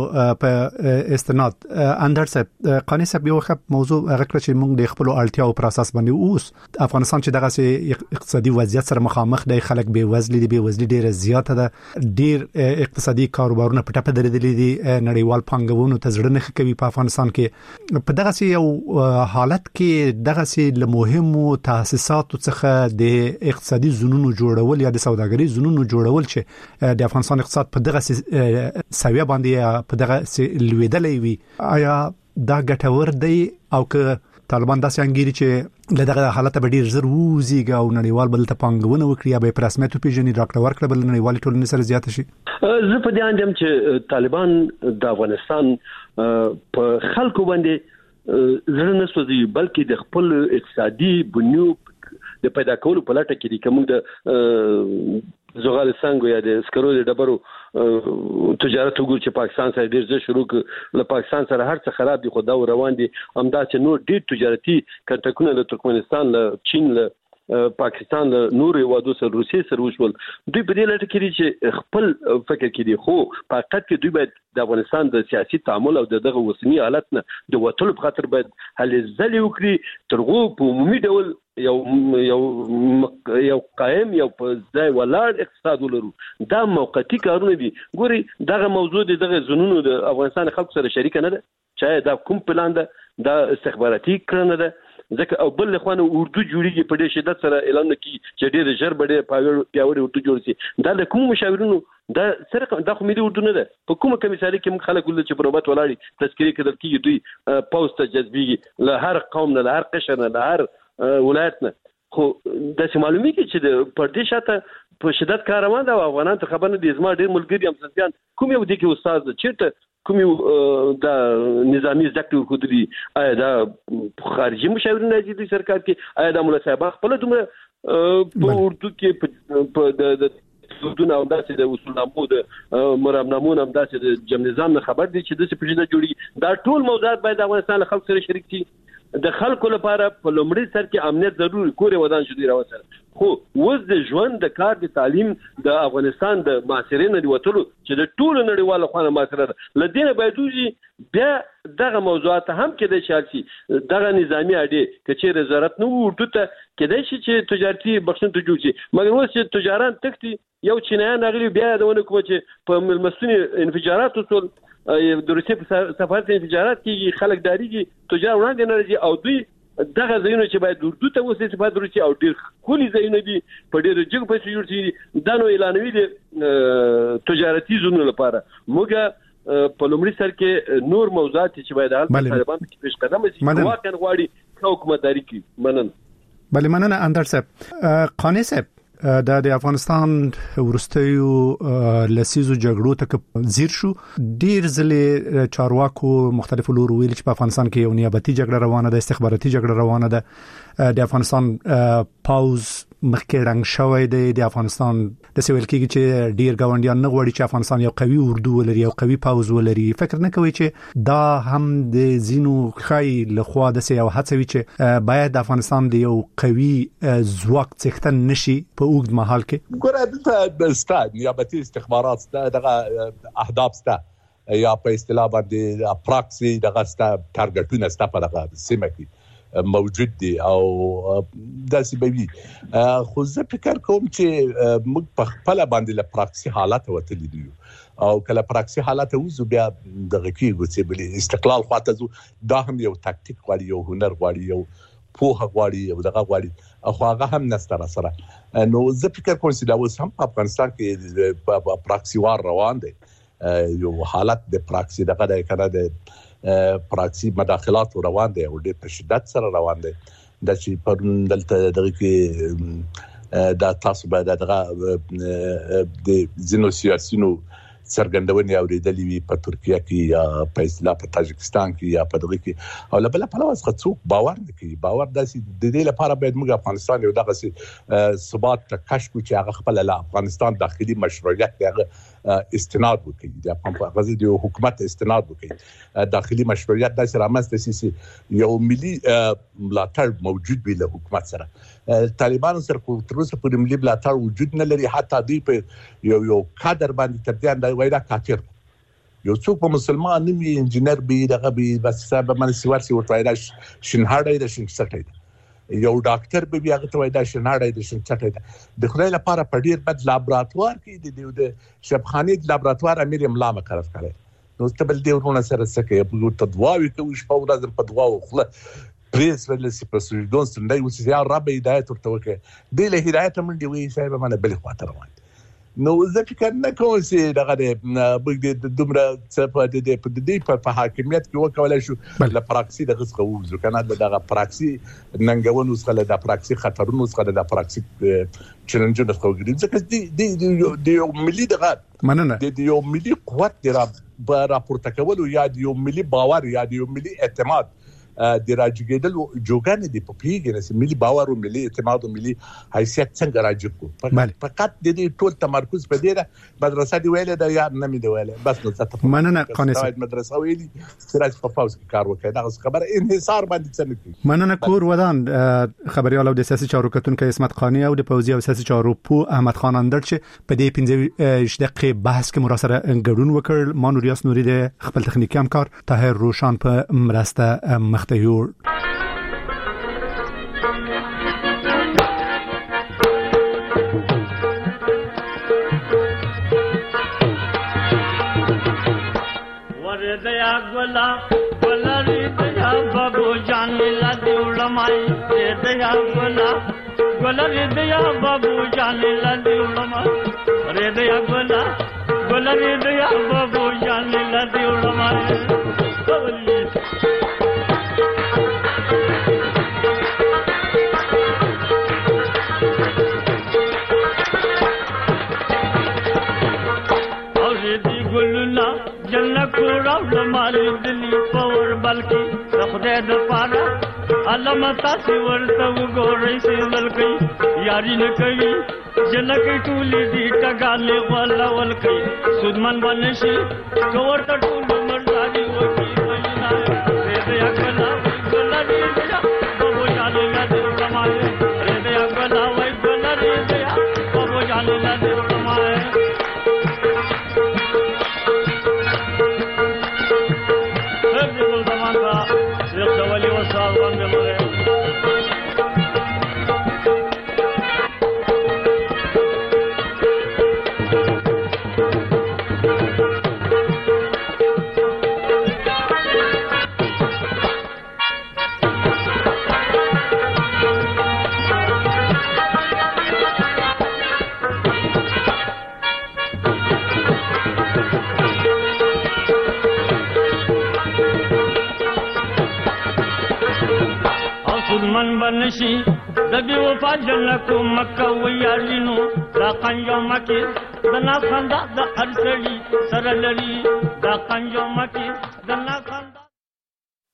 په استناد اندر صاحب قانی صاحب یو خپ موضوع هغه چې موږ د خپل اړتیاو پر اساس باندې اوس افغانستان چې دغه سي اقتصادي وضعیت سره مخامخ دی خلک به وزلي دي به وزلي ډیره زیاته ده ډیر اقتصادي کاروبارونه په ټاپه درېدلې دي نړیوال پانګونو ته ځړنه کوي په افغانستان کې په دغه سي یو حالت کې دغه سي له مهمو تاسیساتو څخه د اقتصادي زونونو جوړول یا د سوداګرۍ زونونو جوړول چې د افغانستان اقتصاد په دغه سویه باندې په دغه لویدلې وي آیا دا ګټور دی او که طالبان داسې انګیري چې له دغه حالت به ډیر زر وزيږي او نړیوال بل ته پانګونه وکړي یا به پر رسمیت پیژني ډاکټر ورکړه بل نړیوال ټولنې سره زیات شي.
زه په دې اندم چې طالبان د افغانستان په خلکو باندې زړه نه سوځي بلکې د خپل اقتصادي بنیاد د پیدا کولو په لټه کې دي کوم د زغال څنګه یا د سکرو د ډبرو تجارت وګور چې پاکستان سره ډیر ځای شروع له پاکستان سره هر څه خراب دي خو دا روان دي همدا چې نور ډیر تجارتي کنټکونه له ترکمنستان له چین له پاکستان له نور هیوادو سره روسیې سره وشول دوی په دې لټه کې چې خپل فکر کې دي خو په حقیقت کې دوی باید د افغانستان د سیاسي تعامل او دغه وسنی حالت نه د وټل په خاطر باید هلې ځلې وکړي ترغو په عمومي ډول یو قائم یو په ځای ولاړ اقتصاد ولرو دا موقتی کارونه دي ګوري دغه موضوع دغه زونونو د افغانستان خلکو سره شریک نه ده چې دا کوم پلان ده دا استخباراتي کړنه ده ځکه او بل خوانه اردو جوړیږي په دې شدت سره اعلان کوي چې ډېر ژر بډې پیاوړي اردو جوړ شي دا د کوم مشاورینو دا سره دا خو ملي اردو نه ده په کومه کمیساري کې موږ خلک ول چې پروبات ولاړي تذکری کړل کیږي دوی پوسټ جذبيږي له هر قوم نه له هر قشر نه له هر ولایت نه خو د معلومي کې چې د پردیش ته په شدت کار روان ده او افغانان ته خبر نه دي زما ډېر ملګری هم ځان کوم یو دي کې استاد چیرته کوم یو د نظامی زکټور خودري آیا دا خارجي مشاورین راځي د سرکار کې آیا د مولا صاحب خپل دومره په اردو کې په د دونه او داسې د اصولنامو د مرامنامو هم داسې د جمع نظام نه خبر دي چې د سپېژنه جوړي دا ټول موضوعات باید افغانستان خلک سره شریک شي د خلکو لپاره په لومړي سر کې امنیت ضروري کورې ودان شو دی راوځي خو وز د ژوند د کار د تعلیم د افغانستان د معاصرین دی وټلو چې د ټول نړیوال خوانه معاصره لدینه بایدوزي بیا دغه موضوعات هم کې د شالسي دغه نظامی اړې کچې وزارت نو ورته کېدای شي چې تجارتي بخښنه ته جوړ شي مګر اوس چې تجاران تکتي یو چینایان غلي بیا دونه کوم چې په ملمسونی انفجارات وصول د روسیې په سفارت انفجارات کې خلک داریږي تجار وړاندې نه راځي او دوی دغه ځایونه چې باید اردو ته اوس استفاده وشي او ډېر کولي ځایونه دي په ډېر جګ پیسې جوړ شي دا نو اعلانوي دي تجارتي زونو لپاره موږ په لومړي سر کې نور موضوعات چې باید حل طالبان کې پیش قدم شي واقعا غواړي حکومتداري کوي
بله مننه اندر صاحب قانی صاحب د افغانستان ورستیو لسیزو جګړو ته زیر شو ډیر ځله چارواکو مختلفو لور ویل چې په افغانستان کې یو نیابتي جګړه روانه ده استخباراتي جګړه روانه ده د افغانستان پاوز مخکې رنګ شوی دی د افغانستان د سویل کې چې ډیر ګاونډیان نه غواړي چې افغانستان یو قوي اردو ولري یو قوي پاوز ولري فکر نه کوي چې دا هم د زینو خای لخوا د سیاو هڅوي چې باید د افغانستان د یو قوي ځواک څښتن نشي په اوږد مهال کې
ګوره د استاد نیابتي استخبارات دغه اهداف سته یا په اصطلاح باندې پراکسي دغه سته ټارګټونه سته په دغه سیمه کې موجود دي او داسې به وي خو زه فکر کوم چې موږ په خپل باندې له پراکسي حالات وتلی دي او کله پراکسي حالات وزو بیا دغه کېږي چې بل استقلال خواته زو دا هم یو تاکتیک غواړي یو هنر غواړي یو پوهه غواړي یو دغه غواړي خو هغه هم نستر سره نو زه فکر کوم چې دا اوس هم په افغانستان کې پراکسي وار روان دي یو حالت د پراکسي دغه د کنه د پراکسي مداخلات روان دي او د شدت سره روان دي د چې په دلته دغه کې د تاسو باید دغه د زینو سیاسيونو څرګندونې اوریدلې وي په ترکیه کې یا په اصطلاح په تاجکستان کې یا په دغه کې او بل په لوس خڅوک باور نه کوي باور داسې د دې لپاره باید موږ افغانستان یو دغه ثبات کشف چې هغه خپل له افغانستان داخلي مشروعیت هغه استناد وکړي د افغان غزي د حکومت استناد وکړي داخلي مشروعیت د رامنځته سي یو ملي ملاتړ موجود وي له حکومت سره طالبانو سره تر اوسه پورې ملي ملاتړ وجود نه لري حتی دوی په یو کادر باندې تبدیل دی وایي دا کافر یو څوک په مسلمان نیمه انجینر به دغه به بس صاحب باندې سوارسي ورته دا شنهاړی د شنسټی یو ډاکټر به بیا غته وای دا شنهاړی د شنسټی د خدای لپاره په ډیر بد لابراتوار کې د شبخاني لابراتوار امیر املا مقرر کړي نو ستبل دی ورونه سره سکه په تدواوي کوي شپه ورځ په دواو خله پریس ولسی په سوډون سندای وسی یا رب هدایت ورته وکړي د له هدایت منډي وی صاحب باندې بل خاطر روان نو زه فکر نه کوم چې دغه د دومره څه په دې په حاکمیت کې وکولای شو ل پراکسي دغه څه کنه دغه پراکسي ننګونو څخه د پراکسي خطرونو څخه د پراکسي چیلنجونو څخه وګړي ځکه د یو ملي دغه
مننه
د یو ملي قوت راپورته کول یا د یو ملي باور یا د یو ملي اعتماد د راجګیدل جوګان دي په پیګنه سي ملي باور او ملي اعتماد او ملي حیثیت څنګه راجګو فقط د دې ټول تمرکز په دې ده مدرسه دی ویله دا یا نه می دی ویله بس نو څه
مننه قانص
مدرسه ویلي سراج په فاوز کې کار وکړي دا خبره انحصار باندې څه نه کوي
مننه کور ودان خبريال او د سیاسي چارو کتونکو اسمت قانی او د پوزي او سیاسي چارو پو احمد خان اندر چې په دې 15 دقیقې بحث کې مراسله ګډون وکړ مانوریاس نوري د خپل تخنیکی همکار طاهر روشان په مرسته مختیور
وردیا گلا گلری دیا بابو جان لا دیولمای دیا گلا گلری دیا بابو جان لا دیولمای ردیا گلا گلری دیا بابو جان لا دیولمای جنت راول مالي دلی پور بلکی خدای د پاره علم تاسو ورته وګورئ چې ولکې یاري نه کوي جنکې ټولې دي ټګالې ولا ولکې سودمن بنشي کوړه ټول مرزادي وکی مجنا دې اکلا ګلا دې بابو جان لا دې کمائے دې اکلا وای ګلا دې بابو جان لا دې کمائے سودمن بنشي د بي وفا جنکو مکه ویارینو دا قنجو مکه د ناس خندا د ارسړي سره لري دا قنجو مکه د ناس